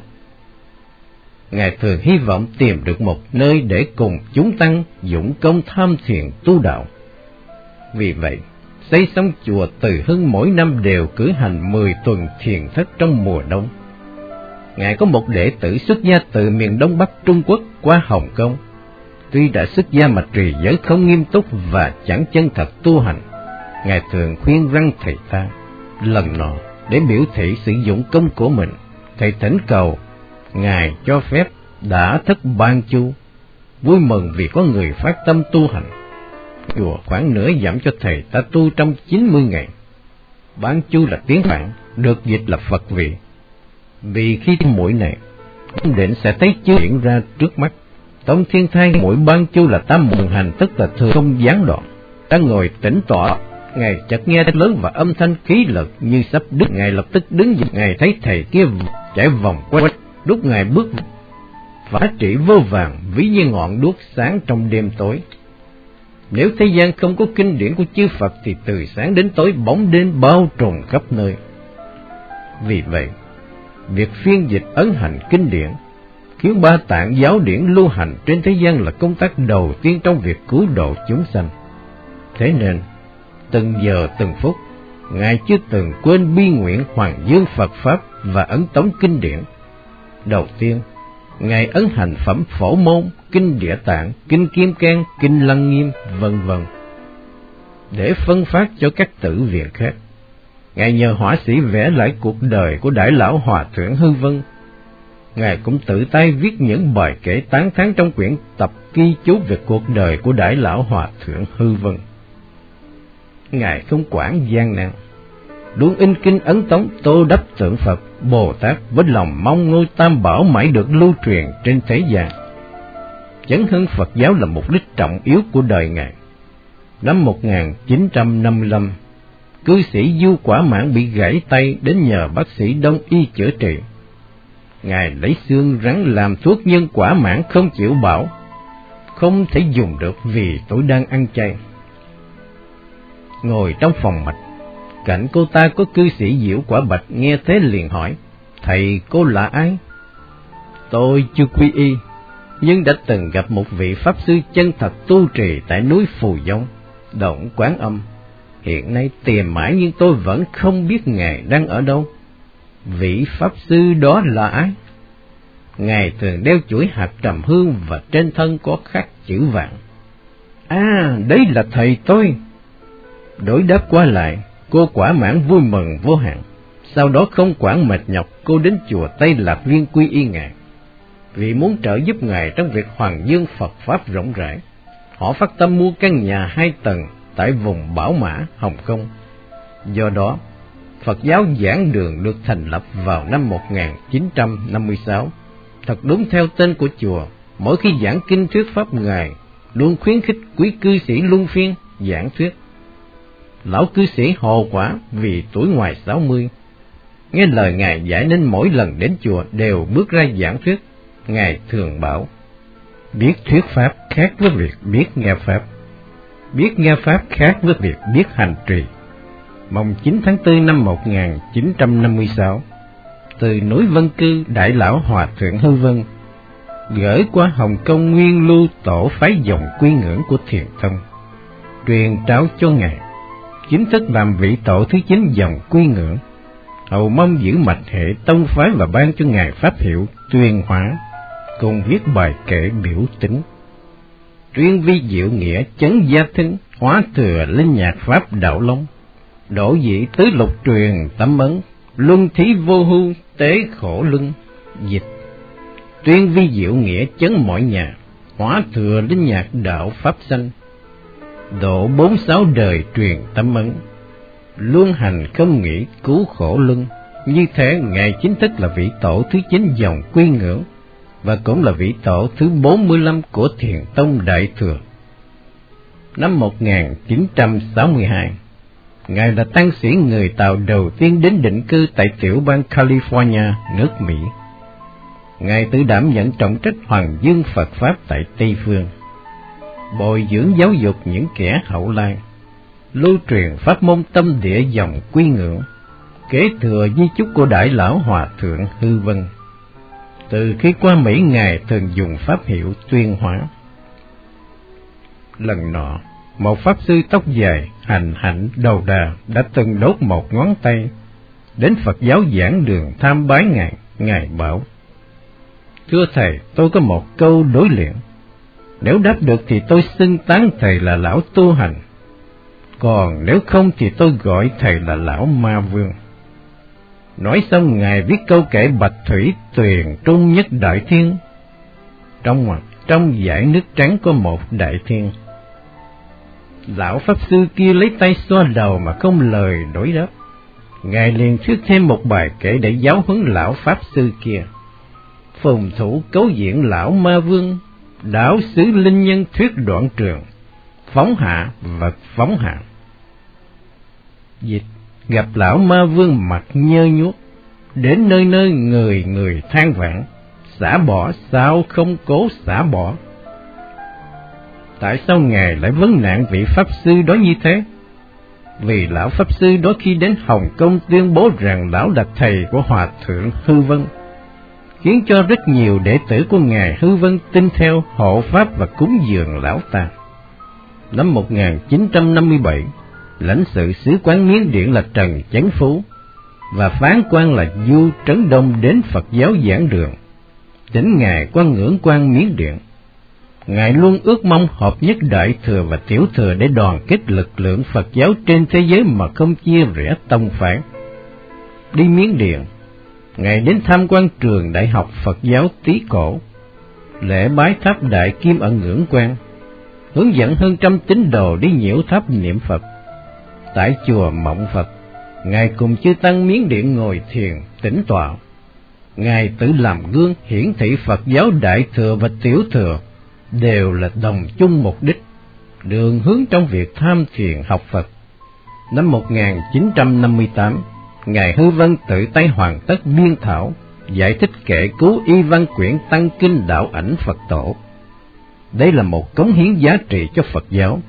Ngài thường hy vọng tìm được một nơi để cùng chúng tăng dũng công tham thiền tu đạo. Vì vậy, xây xong chùa Từ Hưng mỗi năm đều cử hành mười tuần thiền thất trong mùa đông. Ngài có một đệ tử xuất gia từ miền Đông Bắc Trung Quốc qua Hồng Kông. Tuy đã xuất gia mà trì giới không nghiêm túc và chẳng chân thật tu hành, Ngài thường khuyên răn thầy ta. Lần nọ, để biểu thị sử dụng công của mình, thầy thỉnh cầu Ngài cho phép đã thất ban chu, vui mừng vì có người phát tâm tu hành. Chùa khoảng nửa dặm cho thầy ta tu trong chín mươi ngày. Ban chu là tiếng Phạn, được dịch là Phật vị. Vì khi mũi này, định sẽ thấy chưa hiện ra trước mắt. Tông thiên thai mỗi ban chu là tam mùng hành, tức là thường không gián đoạn. Ta ngồi tĩnh tọa, Ngài chợt nghe lớn và âm thanh khí lực như sắp đứt. Ngài lập tức đứng dậy. Ngài thấy thầy kia chạy vòng quanh, lúc Ngài bước phá trị vô vàng, ví như ngọn đuốc sáng trong đêm tối. Nếu thế gian không có kinh điển của chư Phật thì từ sáng đến tối bóng đêm bao trùm khắp nơi. Vì vậy, việc phiên dịch ấn hành kinh điển khiến ba tạng giáo điển lưu hành trên thế gian là công tác đầu tiên trong việc cứu độ chúng sanh. Thế nên, từng giờ từng phút, Ngài chưa từng quên bi nguyện hoàng dương Phật Pháp và ấn tống kinh điển. Đầu tiên, Ngài ấn hành phẩm Phổ Môn, kinh Địa Tạng, kinh Kim Cang, kinh Lăng Nghiêm, vân vân, để phân phát cho các tử viện khác. Ngài nhờ họa sĩ vẽ lại cuộc đời của Đại Lão Hòa Thượng Hư Vân. Ngài cũng tự tay viết những bài kể tán thán trong quyển tập ghi chú về cuộc đời của Đại Lão Hòa Thượng Hư Vân. Ngài không quản gian nan, luôn in kinh ấn tống tô đắp tượng Phật, Bồ Tát với lòng mong ngôi Tam Bảo mãi được lưu truyền trên thế gian. Chấn hưng Phật giáo là mục đích trọng yếu của đời Ngài. Năm một nghìn chín trăm năm mươi lăm, cư sĩ Du Quả Mãn bị gãy tay đến nhờ bác sĩ Đông y chữa trị. Ngài lấy xương rắn làm thuốc nhưng Quả Mãn không chịu bảo, không thể dùng được vì tôi đang ăn chay. ngồi trong phòng mạch. Cạnh cô ta có cư sĩ Diệu Quả Bạch, nghe thế liền hỏi, thầy cô là ai? Tôi chưa quy y, nhưng đã từng gặp một vị Pháp Sư chân thật tu trì tại núi Phù Dông, Động Quán Âm. Hiện nay tìm mãi nhưng tôi vẫn không biết Ngài đang ở đâu. Vị Pháp Sư đó là ai? Ngài thường đeo chuỗi hạt trầm hương và trên thân có khắc chữ vạn. À, đấy là thầy tôi. Đối đáp qua lại, cô quả mãn vui mừng vô hạn. Sau đó không quản mệt nhọc, cô đến chùa Tây Lạc Viên quy y Ngài. Vì muốn trợ giúp Ngài trong việc hoàng dương Phật Pháp rộng rãi, họ phát tâm mua căn nhà hai tầng tại vùng Bảo Mã, Hồng Kông. Do đó, Phật giáo Giảng Đường được thành lập vào năm một nghìn chín trăm năm mươi sáu. Thật đúng theo tên của chùa, mỗi khi giảng kinh thuyết Pháp, Ngài luôn khuyến khích quý cư sĩ luân phiên giảng thuyết. Lão cư sĩ Hồ Quả vì tuổi ngoài sáu mươi, nghe lời Ngài dạy nên mỗi lần đến chùa đều bước ra giảng thuyết. Ngài thường bảo, biết thuyết Pháp khác với việc biết nghe Pháp, biết nghe Pháp khác với việc biết hành trì. Mồng chín tháng tư năm một nghìn chín trăm năm mươi sáu, từ núi Vân Cư, Đại lão Hòa thượng Hư Vân gửi qua Hồng Kông Nguyên Lưu tổ phái dòng quy ngưỡng của Thiền Tông, truyền trao cho Ngài, chính thức làm vị tổ thứ chín dòng quy ngưỡng, hầu mong giữ mạch hệ tông phái và ban cho Ngài pháp hiệu Tuyên Hóa, cùng viết bài kệ biểu tính. Tuyên vi diệu nghĩa chấn gia thính, hóa thừa linh nhạc pháp đạo long, đổ dị tứ lục truyền tâm ấn, luân thí vô hưu tế khổ lưng. Dịch: tuyên vi diệu nghĩa chấn mọi nhà, hóa thừa linh nhạc đạo pháp sanh, độ bốn sáu đời truyền tâm ấn, luân hành không nghĩ cứu khổ luân. Như thế, Ngài chính thức là vị tổ thứ chín dòng quy ngưỡng, và cũng là vị tổ thứ bốn mươi lăm của Thiền Tông Đại Thừa. Năm một nghìn chín trăm sáu mươi hai, Ngài là tăng sĩ người Tàu đầu tiên đến định cư tại tiểu bang California, nước Mỹ. Ngài tự đảm nhận trọng trách hoàng dương Phật Pháp tại Tây Phương, bồi dưỡng giáo dục những kẻ hậu lai, lưu truyền pháp môn tâm địa dòng quy ngưỡng, kế thừa di chúc của Đại lão Hòa thượng Hư Vân. Từ khi qua Mỹ, Ngài thường dùng pháp hiệu Tuyên Hóa. Lần nọ, một pháp sư tóc dài, hành hạnh đầu đà đã từng đốt một ngón tay, đến Phật giáo Giảng Đường tham bái Ngài. Ngài bảo: thưa thầy, tôi có một câu đối luyện, nếu đáp được thì tôi xưng tán thầy là lão tu hành, còn nếu không thì tôi gọi thầy là lão ma vương. Nói xong, Ngài viết câu kệ Bạch Thủy Tuyền Trung Nhất Đại Thiên. Trong mặt trong dải nước trắng có một đại thiên. Lão pháp sư kia lấy tay xoa đầu mà không lời đối đáp. Ngài liền thuyết thêm một bài kệ để giáo huấn lão pháp sư kia. Phùng thủ cấu diễn lão ma vương, đảo xứ linh nhân thuyết đoạn trường, phóng hạ vật phóng hạ. Dịch: gặp lão ma vương mặt nhơ nhuốc, đến nơi nơi người người than vãn, xả bỏ sao không cố xả bỏ. Tại sao Ngài lại vấn nạn vị pháp sư đó như thế? Vì lão pháp sư đó khi đến Hồng Kông tuyên bố rằng lão là thầy của Hòa thượng Hư Vân, khiến cho rất nhiều đệ tử của Ngài Hư Vân tin theo, hộ pháp và cúng dường lão ta. Năm một nghìn chín trăm năm mươi bảy, lãnh sự sứ quán Miến Điện là Trần Chấn Phú và phán quan là Du Trấn Đông đến Phật giáo Giảng Đường, thỉnh Ngài qua ngưỡng quan Miến Điện. Ngài luôn ước mong hợp nhất Đại Thừa và Tiểu Thừa để đoàn kết lực lượng Phật giáo trên thế giới mà không chia rẽ tông phái. Đi Miến Điện, Ngài đến tham quan trường Đại học Phật giáo Tý Cổ, lễ bái tháp Đại Kim ở ngưỡng quan, hướng dẫn hơn trăm tín đồ đi nhiễu tháp niệm Phật. Tại chùa Mộng Phật, Ngài cùng chư tăng Miến Điện ngồi thiền tĩnh tọa. Ngài tự làm gương hiển thị Phật giáo Đại Thừa và Tiểu Thừa đều là đồng chung mục đích, đường hướng trong việc tham thiền học Phật. Năm một nghìn chín trăm năm mươi tám, Ngài Hư Vân tự tay hoàn tất biên thảo giải thích kệ cứu y văn quyển Tăng Kinh Đạo Ảnh Phật Tổ. Đây là một cống hiến giá trị cho Phật giáo,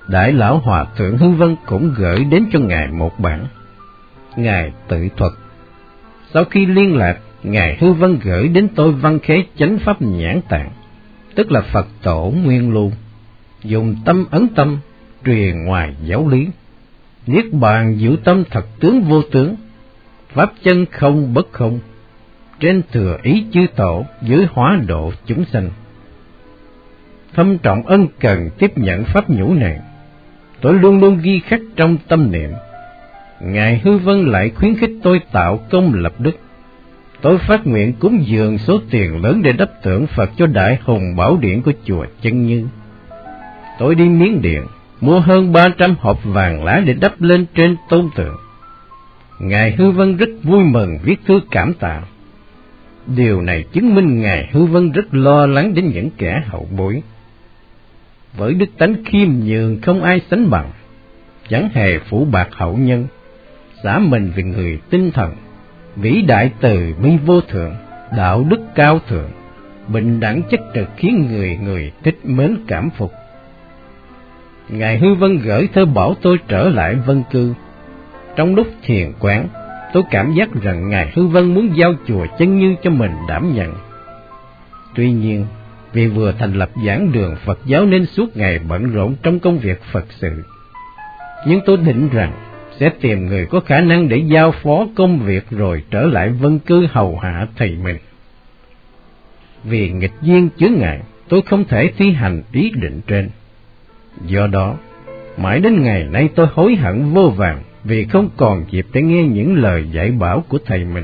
Đại lão Hòa thượng Hư Vân cũng gửi đến cho ngài một bản. Ngài tự thuật: sau khi liên lạc, ngài Hư Vân gửi đến tôi văn khế chánh pháp nhãn tạng, tức là Phật tổ Nguyên Lưu, dùng tâm ấn tâm, truyền ngoài giáo lý, niết bàn diệu tâm thật tướng vô tướng, pháp chân không bất không, trên thừa ý chư tổ, dưới hóa độ chúng sanh. Thâm trọng ân cần tiếp nhận pháp nhũ này, tôi luôn luôn ghi khắc trong tâm niệm. Ngài Hư Vân lại khuyến khích tôi tạo công lập đức. Tôi phát nguyện cúng dường số tiền lớn để đắp tượng Phật cho Đại Hùng Bảo Điện của chùa Chân Như. Tôi đi Miến Điện, mua hơn ba trăm hộp vàng lá để đắp lên trên tôn tượng. Ngài Hư Vân rất vui mừng viết thư cảm tạ. Điều này chứng minh Ngài Hư Vân rất lo lắng đến những kẻ hậu bối. Với đức tánh khiêm nhường không ai sánh bằng, chẳng hề phủ bạc hậu nhân, xả mình vì người tinh thần, vĩ đại từ bi vô thượng, đạo đức cao thượng, bình đẳng chất trực khiến người người thích mến cảm phục. Ngài Hư Vân gửi thơ bảo tôi trở lại Vân Cư. Trong lúc thiền quán, tôi cảm giác rằng Ngài Hư Vân muốn giao chùa Chân Như cho mình đảm nhận. Tuy nhiên, vì vừa thành lập giảng đường Phật giáo nên suốt ngày bận rộn trong công việc Phật sự. Nhưng tôi định rằng sẽ tìm người có khả năng để giao phó công việc rồi trở lại Vân Cư hầu hạ thầy mình. Vì nghịch duyên chướng ngại, tôi không thể thi hành ý định trên. Do đó, mãi đến ngày nay tôi hối hận vô vàn vì không còn dịp để nghe những lời dạy bảo của thầy mình.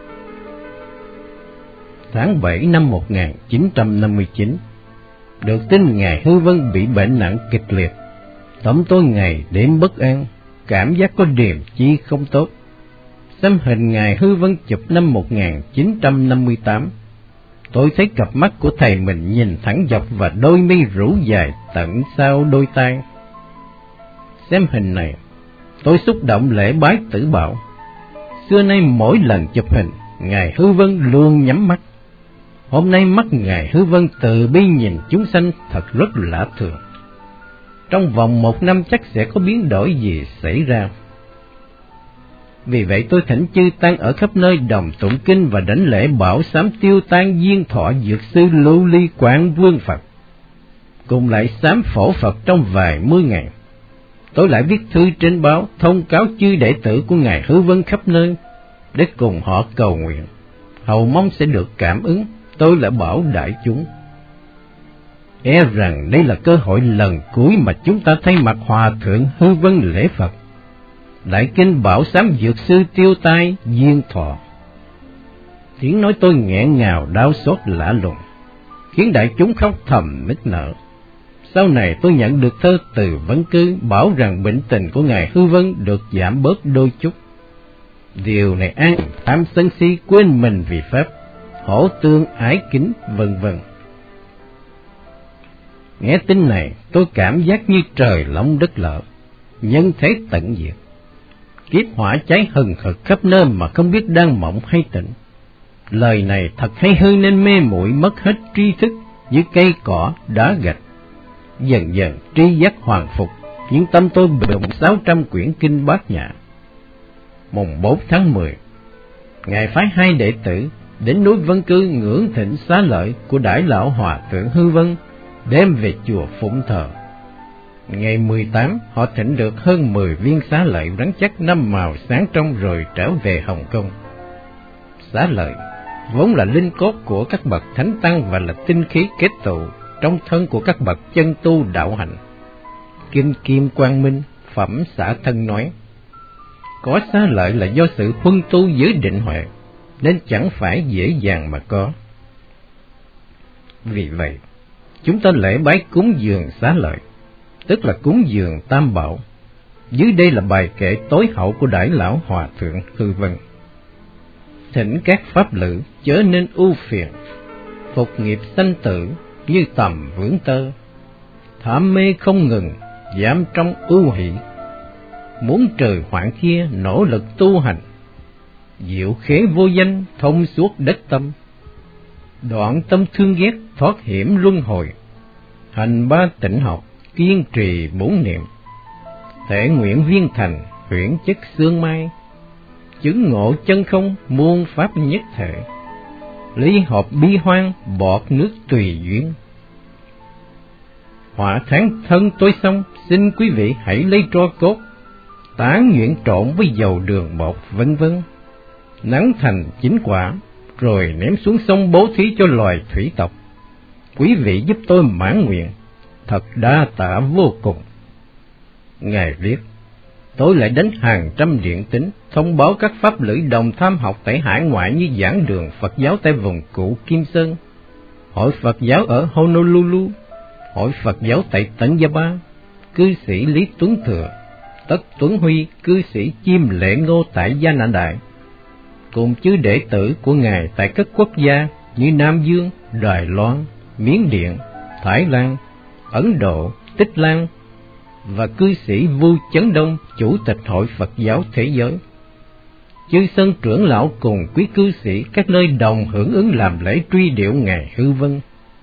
Tháng bảy năm một nghìn chín trăm năm mươi chín, được tin Ngài Hư Vân bị bệnh nặng kịch liệt. Tổng tôi ngày đêm bất an, cảm giác có điềm chi không tốt. Xem hình Ngài Hư Vân chụp năm một nghìn chín trăm năm mươi tám, tôi thấy cặp mắt của thầy mình nhìn thẳng dọc và đôi mi rũ dài tận sau đôi tai. Xem hình này, tôi xúc động lễ bái tử bảo. Xưa nay mỗi lần chụp hình, Ngài Hư Vân luôn nhắm mắt. Hôm nay mắt Ngài Hư Vân từ bi nhìn chúng sanh thật rất lạ thường. Trong vòng một năm chắc sẽ có biến đổi gì xảy ra. Vì vậy tôi thỉnh chư tăng ở khắp nơi đồng tụng kinh và đảnh lễ bảo sám tiêu tan duyên thọ dược sư Lưu Ly Quảng Vương Phật, cùng lại sám phổ Phật trong vài mươi ngày. Tôi lại viết thư trên báo thông cáo chư đệ tử của Ngài Hư Vân khắp nơi để cùng họ cầu nguyện, hầu mong sẽ được cảm ứng. Tôi lại bảo đại chúng, e rằng đây là cơ hội lần cuối mà chúng ta thay mặt Hòa thượng Hư Vân lễ Phật. Đại kinh bảo sám dược sư tiêu tai duyên thọ. Tiếng nói tôi nghẹn ngào đau xót lạ lùng, khiến đại chúng khóc thầm nức nở. Sau này tôi nhận được thơ từ Vân Cư bảo rằng bệnh tình của Ngài Hư Vân được giảm bớt đôi chút. Điều này an tham sân si quên mình vì pháp, hổ tương ái kính vân vân. Nghe tin này, tôi cảm giác như trời long đất lở, nhân thế tận diệt. Kiếp hỏa cháy hừng hực khắp nơi mà không biết đang mộng hay tỉnh. Lời này thật hay hư nên mê muội mất hết tri thức như cây cỏ đá gạch. Dần dần tri giác hoàn phục, nhưng tâm tôi bụng sáu trăm quyển kinh Bát Nhã. Mùng bốn tháng mười, Ngài phái hai đệ tử đến núi Vân Cư ngưỡng thịnh xá lợi của Đại lão Hòa thượng Hư Vân, đem về chùa phụng thờ. Ngày mười tám, họ thỉnh được hơn mười viên xá lợi rắn chắc năm màu sáng trong rồi trở về Hồng Kông. Xá lợi vốn là linh cốt của các bậc thánh tăng và là tinh khí kết tụ trong thân của các bậc chân tu đạo hạnh. Kinh Kim Quang Minh phẩm Xả Thân nói, có xá lợi là do sự huân tu dưới định huệ, nên chẳng phải dễ dàng mà có. Vì vậy, chúng ta lễ bái cúng dường xá lợi, tức là cúng dường tam bảo. Dưới đây là bài kệ tối hậu của Đại lão Hòa thượng Hư Vân. Thỉnh các pháp lữ chớ nên ưu phiền, phục nghiệp sanh tử như tầm vướng tơ, thảm mê không ngừng, giảm trong ưu hỷ. Muốn trừ hoạn kia nỗ lực tu hành, diệu khế vô danh thông suốt đất tâm. Đoạn tâm thương ghét thoát hiểm luân hồi, hành ba tịnh học kiên trì bổn niệm, thể nguyện viên thành huyễn chất xương mai, chứng ngộ chân không muôn pháp nhất thể, lý hợp bi hoang bọt nước tùy duyên. Hỏa tháng thân tôi xong, xin quý vị hãy lấy tro cốt, tán nhuyễn trộn với dầu đường bột vân vân, nắng thành chín quả, rồi ném xuống sông bố thí cho loài thủy tộc. Quý vị giúp tôi mãn nguyện, thật đa tạ vô cùng. Ngài viết, tôi lại đánh hàng trăm điện tín, thông báo các pháp lữ đồng tham học tại hải ngoại như giảng đường Phật giáo tại vùng cũ Kim Sơn, hội Phật giáo ở Honolulu, hội Phật giáo tại Tấn Gia Ba, cư sĩ Lý Tuấn Thừa, Tất Tuấn Huy, cư sĩ Chiêm Lệ Ngô tại Gia Nã Đại, cùng chư đệ tử của Ngài tại các quốc gia như Nam Dương, Đài Loan, Miến Điện, Thái Lan, Ấn Độ, Tích Lan, và cư sĩ Vu Chấn Đông, chủ tịch hội Phật giáo thế giới. Chư sơn trưởng lão cùng quý cư sĩ các nơi đồng hưởng ứng làm lễ truy điệu Ngài Hư Vân.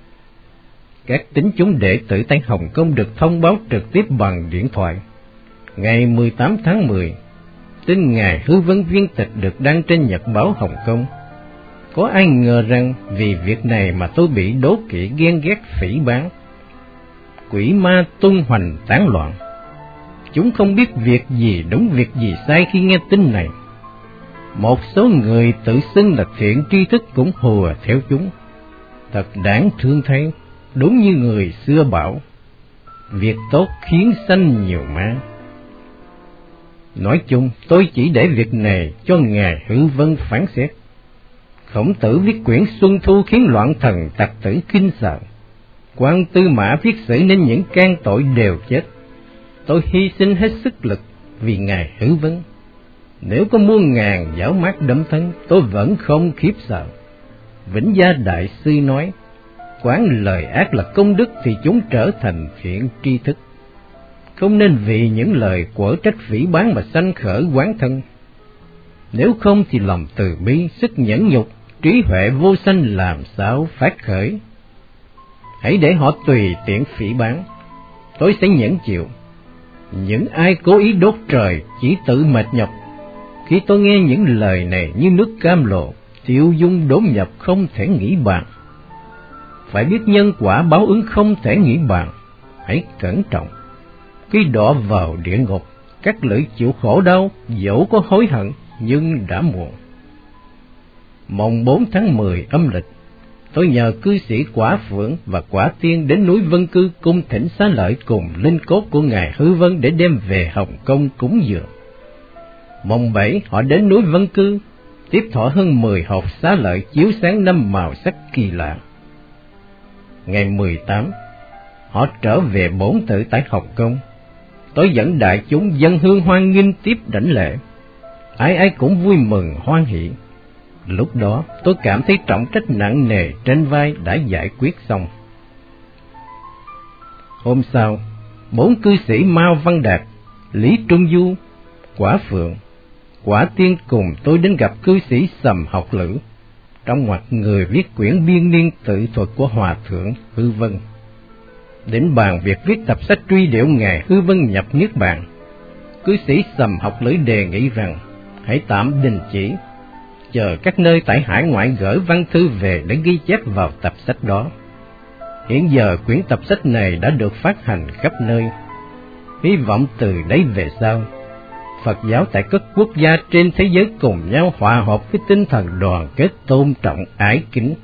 Các tín chúng đệ tử tại Hồng Kông được thông báo trực tiếp bằng điện thoại. Ngày mười tám tháng mười, tin Ngài Hư Vân viên tịch được đăng trên Nhật báo Hồng Kông. Có ai ngờ rằng vì việc này mà tôi bị đố kỵ ghen ghét phỉ báng, quỷ ma tung hoành tán loạn. Chúng không biết việc gì đúng việc gì sai khi nghe tin này. Một số người tự xưng là thiện tri thức cũng hùa theo chúng. Thật đáng thương thay, đúng như người xưa bảo, việc tốt khiến sanh nhiều ma. Nói chung, tôi chỉ để việc này cho Ngài Hư Vân phán xét. Khổng Tử viết quyển Xuân Thu khiến loạn thần tặc tử kinh sợ. Quan Tư Mã viết sử nên những can tội đều chết. Tôi hy sinh hết sức lực vì Ngài Hư Vân. Nếu có muôn ngàn giáo mát đâm thân, tôi vẫn không khiếp sợ. Vĩnh Gia Đại Sư nói, quán lời ác là công đức thì chúng trở thành thiện tri thức. Không nên vì những lời quở trách phỉ báng mà sanh khởi oán thân. Nếu không thì lòng từ bi, sức nhẫn nhục, trí huệ vô sanh làm sao phát khởi. Hãy để họ tùy tiện phỉ báng, tôi sẽ nhẫn chịu. Những ai cố ý đốt trời chỉ tự mệt nhọc. Khi tôi nghe những lời này như nước cam lộ, tiêu dung đốn nhập không thể nghĩ bàn. Phải biết nhân quả báo ứng không thể nghĩ bàn. Hãy cẩn trọng. Khi đọa vào địa ngục, các lưỡi chịu khổ đau, dẫu có hối hận nhưng đã muộn. Mồng bốn tháng mười âm lịch, tôi nhờ cư sĩ Quả Phượng và Quả Tiên đến núi Vân Cư cung thỉnh xá lợi cùng linh cốt của Ngài Hư Vân để đem về Hồng Kông cúng dường. Mồng bảy họ đến núi Vân Cư, tiếp thọ hơn mười hộp xá lợi chiếu sáng năm màu sắc kỳ lạ. Ngày mười tám, họ trở về bổn tự tại Hồng Kông. Tôi dẫn đại chúng dân hương hoan nghênh tiếp đảnh lễ. Ai ai cũng vui mừng hoan hỷ. Lúc đó tôi cảm thấy trọng trách nặng nề trên vai đã giải quyết xong. Hôm sau, bốn cư sĩ Mao Văn Đạt, Lý Trung Du, Quả Phượng, Quả Tiên cùng tôi đến gặp cư sĩ Sầm Học Lữ, trong ngoặc người viết quyển biên niên tự thuật của Hòa Thượng Hư Vân. Đến bàn việc viết tập sách truy điệu Ngài Hư Vân nhập Niết Bàn, cư sĩ Sầm Học Lữ đề nghị rằng hãy tạm đình chỉ, chờ các nơi tại hải ngoại gửi văn thư về để ghi chép vào tập sách đó. Hiện giờ quyển tập sách này đã được phát hành khắp nơi. Hy vọng từ đây về sau, Phật giáo tại các quốc gia trên thế giới cùng nhau hòa hợp với tinh thần đoàn kết tôn trọng ái kính.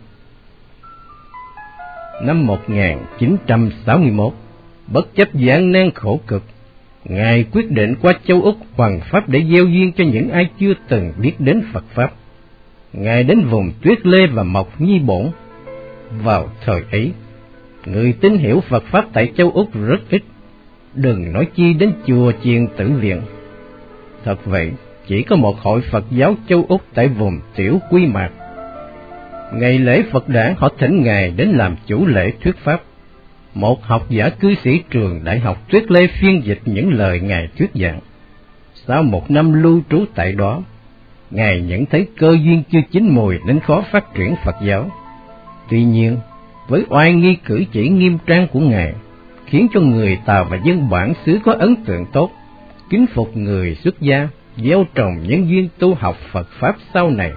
Năm một nghìn chín trăm sáu mươi mốt, bất chấp gian nan khổ cực, Ngài quyết định qua châu Úc hoằng pháp để gieo duyên cho những ai chưa từng biết đến Phật Pháp. Ngài đến vùng Tuyết Lê và Mộc Nhi Bổn. Vào thời ấy, người tin hiểu Phật Pháp tại châu Úc rất ít, đừng nói chi đến chùa chiền tử viện. Thật vậy, chỉ có một hội Phật giáo châu Úc tại vùng Tiểu Quy Mạc. Ngày lễ Phật đản họ thỉnh Ngài đến làm chủ lễ thuyết Pháp. Một học giả cư sĩ trường Đại học Tuyết Lê phiên dịch những lời Ngài thuyết giảng. Sau một năm lưu trú tại đó, Ngài nhận thấy cơ duyên chưa chín mùi nên khó phát triển Phật giáo. Tuy nhiên, với oai nghi cử chỉ nghiêm trang của Ngài, khiến cho người Tàu và dân bản xứ có ấn tượng tốt, kính phục người xuất gia, gieo trồng nhân duyên tu học Phật Pháp sau này.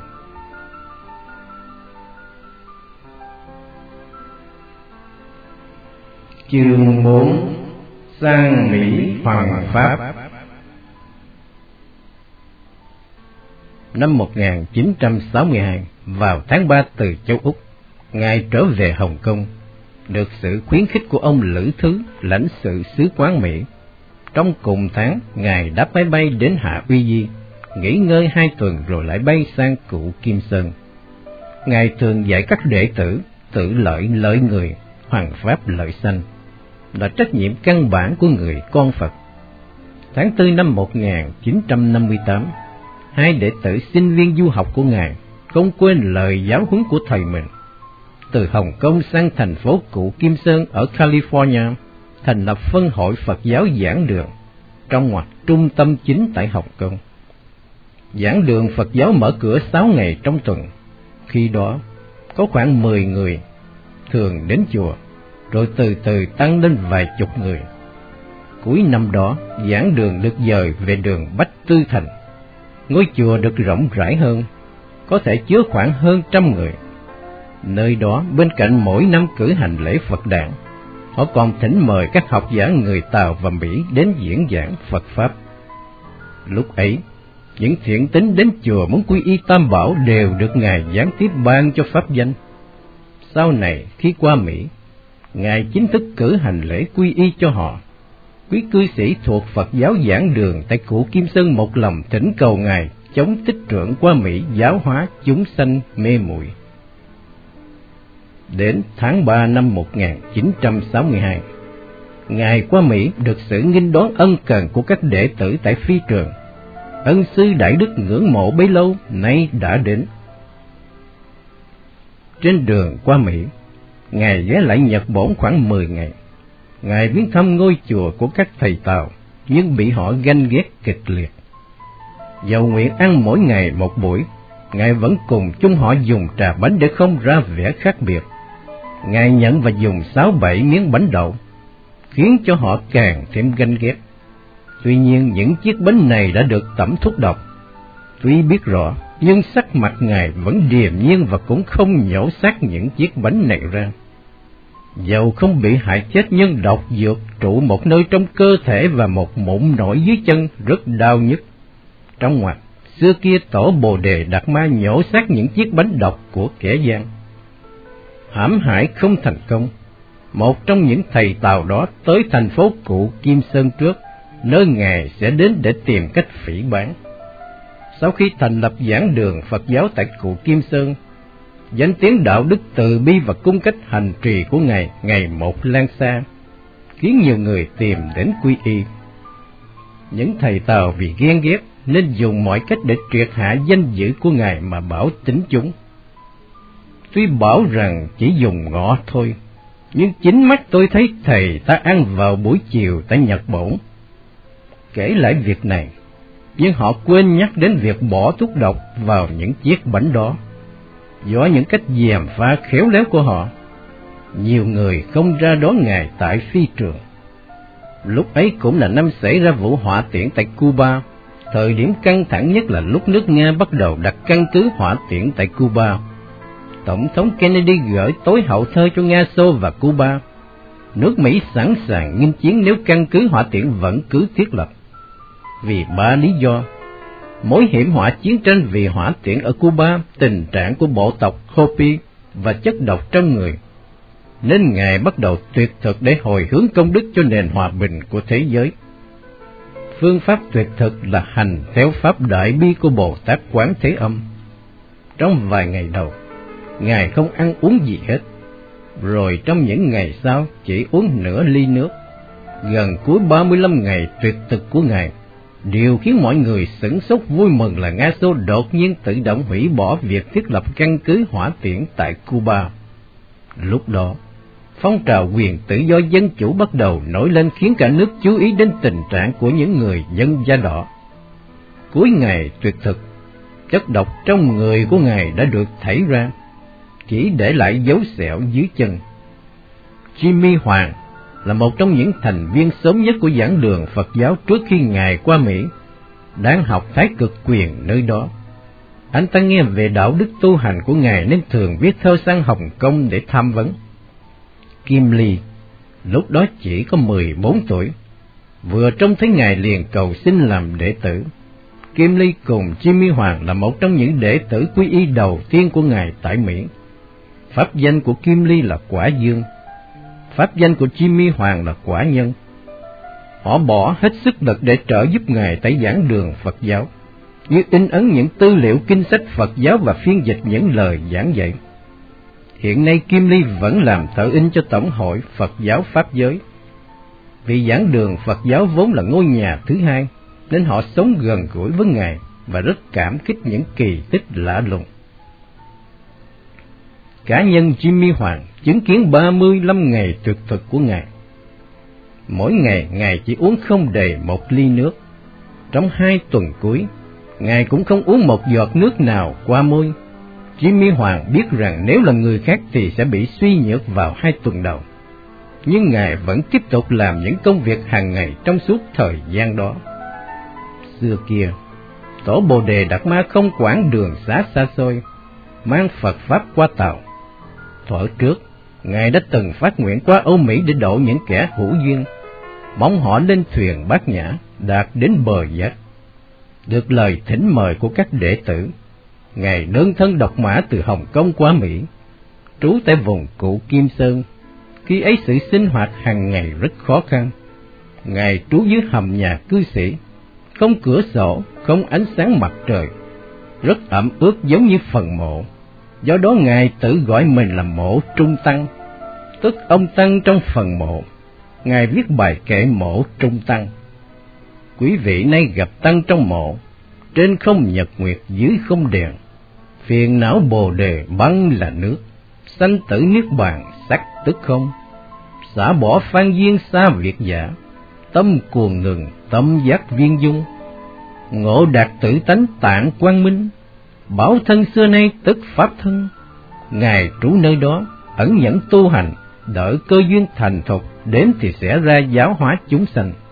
Chương bốn. Sang Mỹ Hoàng Pháp. Năm một nghìn chín trăm sáu mươi hai, vào tháng ba từ châu Úc, Ngài trở về Hồng Kông, được sự khuyến khích của ông Lữ Thứ, lãnh sự sứ quán Mỹ. Trong cùng tháng, Ngài đáp máy bay đến Hạ Uy Di, nghỉ ngơi hai tuần rồi lại bay sang Cụ Kim Sơn. Ngài thường dạy các đệ tử tự lợi lợi người, hoằng pháp lợi sanh, là trách nhiệm căn bản của người con Phật. Tháng tư năm một nghìn chín trăm năm mươi tám, hai đệ tử sinh viên du học của Ngài không quên lời giáo huấn của thầy mình. Từ Hồng Kông sang thành phố Cụ Kim Sơn ở California, thành lập phân hội Phật giáo giảng đường, trong ngoặc trung tâm chính tại Hồng Kông. Giảng đường Phật giáo mở cửa sáu ngày trong tuần. Khi đó, có khoảng mười người thường đến chùa, rồi từ từ tăng lên vài chục người. Cuối năm đó, giảng đường được dời về đường Bách Tư Thành. Ngôi chùa được rộng rãi hơn, có thể chứa khoảng hơn trăm người. Nơi đó, bên cạnh mỗi năm cử hành lễ Phật đản, họ còn thỉnh mời các học giả người Tàu và Mỹ đến diễn giảng Phật Pháp. Lúc ấy, những thiện tín đến chùa muốn quy y Tam Bảo đều được Ngài gián tiếp ban cho pháp danh. Sau này, khi qua Mỹ, Ngài chính thức cử hành lễ quy y cho họ. Quý cư sĩ thuộc Phật giáo giảng đường tại Cụ Kim Sơn một lòng thỉnh cầu Ngài chống tích trưởng qua Mỹ giáo hóa chúng sanh mê muội. Đến tháng ba năm một nghìn chín trăm sáu mươi hai, Ngài qua Mỹ được sự nghênh đón ân cần của các đệ tử tại phi trường. Ân sư Đại Đức ngưỡng mộ bấy lâu nay đã đến. Trên đường qua Mỹ, Ngài ghé lại Nhật Bản khoảng mười ngày. Ngài viếng thăm ngôi chùa của các thầy Tàu, nhưng bị họ ganh ghét kịch liệt. Dầu nguyện ăn mỗi ngày một buổi, Ngài vẫn cùng chung họ dùng trà bánh để không ra vẻ khác biệt. Ngài nhận và dùng sáu bảy miếng bánh đậu, khiến cho họ càng thêm ganh ghét. Tuy nhiên những chiếc bánh này đã được tẩm thuốc độc. Tuy biết rõ, nhưng sắc mặt Ngài vẫn điềm nhiên và cũng không nhổ xác những chiếc bánh này ra. Dầu không bị hại chết nhưng độc dược trụ một nơi trong cơ thể và một mụn nổi dưới chân rất đau nhức. Trong ngoặc, xưa kia tổ Bồ Đề Đạt Ma nhổ xác những chiếc bánh độc của kẻ gian. Hãm hại không thành công, một trong những thầy Tàu đó tới thành phố Cụ Kim Sơn trước, nơi Ngài sẽ đến để tìm cách phỉ báng. Sau khi thành lập giảng đường Phật giáo tại Cụ Kim Sơn, danh tiếng đạo đức từ bi và cung cách hành trì của Ngài ngày một lan xa, khiến nhiều người tìm đến quy y. Những thầy Tàu vì ghen ghét nên dùng mọi cách để triệt hạ danh dự của Ngài mà bảo tín chúng. Tuy bảo rằng chỉ dùng ngọ thôi, nhưng chính mắt tôi thấy thầy ta ăn vào buổi chiều tại Nhật Bản. Kể lại việc này, nhưng họ quên nhắc đến việc bỏ thuốc độc vào những chiếc bánh đó. Do những cách gièm pha khéo léo của họ, nhiều người không ra đón Ngài tại phi trường. Lúc ấy cũng là năm xảy ra vụ hỏa tiễn tại Cuba. Thời điểm căng thẳng nhất là lúc nước Nga bắt đầu đặt căn cứ hỏa tiễn tại Cuba. Tổng thống Kennedy gửi tối hậu thơ cho Nga Xô và Cuba. Nước Mỹ sẵn sàng nghênh chiến nếu căn cứ hỏa tiễn vẫn cứ thiết lập. Vì ba lý do: mối hiểm họa chiến tranh vì hỏa tiễn ở Cuba, tình trạng của bộ tộc Hopi và chất độc trong người, nên Ngài bắt đầu tuyệt thực để hồi hướng công đức cho nền hòa bình của thế giới. Phương pháp tuyệt thực là hành theo pháp đại bi của Bồ Tát Quán Thế Âm. Trong vài ngày đầu, Ngài không ăn uống gì hết, rồi trong những ngày sau chỉ uống nửa ly nước. Gần cuối ba mươi lăm ngày tuyệt thực của Ngài, điều khiến mọi người sửng sốt vui mừng là Nga Xô đột nhiên tự động hủy bỏ việc thiết lập căn cứ hỏa tiễn tại Cuba. Lúc đó, phong trào quyền tự do dân chủ bắt đầu nổi lên, khiến cả nước chú ý đến tình trạng của những người dân da đỏ. Cuối ngày tuyệt thực, chất độc trong người của Ngài đã được thảy ra, chỉ để lại dấu sẹo dưới chân. Jimmy Hoàng, là một trong những thành viên sớm nhất của giảng đường Phật giáo trước khi Ngài qua Mỹ, đang học Thái Cực Quyền nơi đó. Anh ta nghe về đạo đức tu hành của Ngài nên thường viết thơ sang Hồng Kông để tham vấn. Kim Ly lúc đó chỉ có mười bốn tuổi, vừa trông thấy Ngài liền cầu xin làm đệ tử. Kim Ly cùng Jimmy Hoàng là một trong những đệ tử quy y đầu tiên của Ngài tại Mỹ. Pháp danh của Kim Ly là Quả Dương, pháp danh của Jimmy Hoàng là Quả Nhân. Họ bỏ hết sức lực để trợ giúp Ngài tại giảng đường Phật giáo, như in ấn những tư liệu kinh sách Phật giáo và phiên dịch những lời giảng dạy. Hiện nay Kim Ly vẫn làm thợ in cho Tổng hội Phật giáo Pháp giới. Vì giảng đường Phật giáo vốn là ngôi nhà thứ hai, nên họ sống gần gũi với Ngài và rất cảm kích những kỳ tích lạ lùng. Cá nhân Jimmy Hoàng chứng kiến ba mươi lăm ngày tuyệt thực của Ngài. Mỗi ngày Ngài chỉ uống không đầy một ly nước. Trong hai tuần cuối, Ngài cũng không uống một giọt nước nào qua môi. Jimmy Hoàng biết rằng nếu là người khác thì sẽ bị suy nhược vào hai tuần đầu, nhưng Ngài vẫn tiếp tục làm những công việc hàng ngày trong suốt thời gian đó. Xưa kia, Tổ Bồ Đề Đạt Ma không quản đường xá xa xôi, mang Phật Pháp qua tàu. Thuở trước, Ngài đã từng phát nguyện qua Âu Mỹ để độ những kẻ hữu duyên, mong họ lên thuyền Bát Nhã, đạt đến bờ giác. Được lời thỉnh mời của các đệ tử, Ngài đơn thân độc mã từ Hồng Kông qua Mỹ, trú tại vùng Cụ Kim Sơn. Khi ấy sự sinh hoạt hàng ngày rất khó khăn. Ngài trú dưới hầm nhà cư sĩ, không cửa sổ, không ánh sáng mặt trời, rất ẩm ướt giống như phần mộ. Do đó Ngài tự gọi mình là Mộ Trung Tăng, tức ông Tăng trong phần mộ. Ngài viết bài kệ Mộ Trung Tăng. Quý vị nay gặp Tăng trong mộ, trên không nhật nguyệt dưới không đèn, phiền não bồ đề băng là nước, sanh tử niết bàn sắc tức không. Xả bỏ phan duyên xa việc giả, tâm cuồng ngừng tâm giác viên dung. Ngộ đạt tự tánh tạng quang minh, bảo thân xưa nay tức pháp thân. Ngài trú nơi đó, ẩn nhẫn tu hành, đợi cơ duyên thành thục đến thì sẽ ra giáo hóa chúng sanh.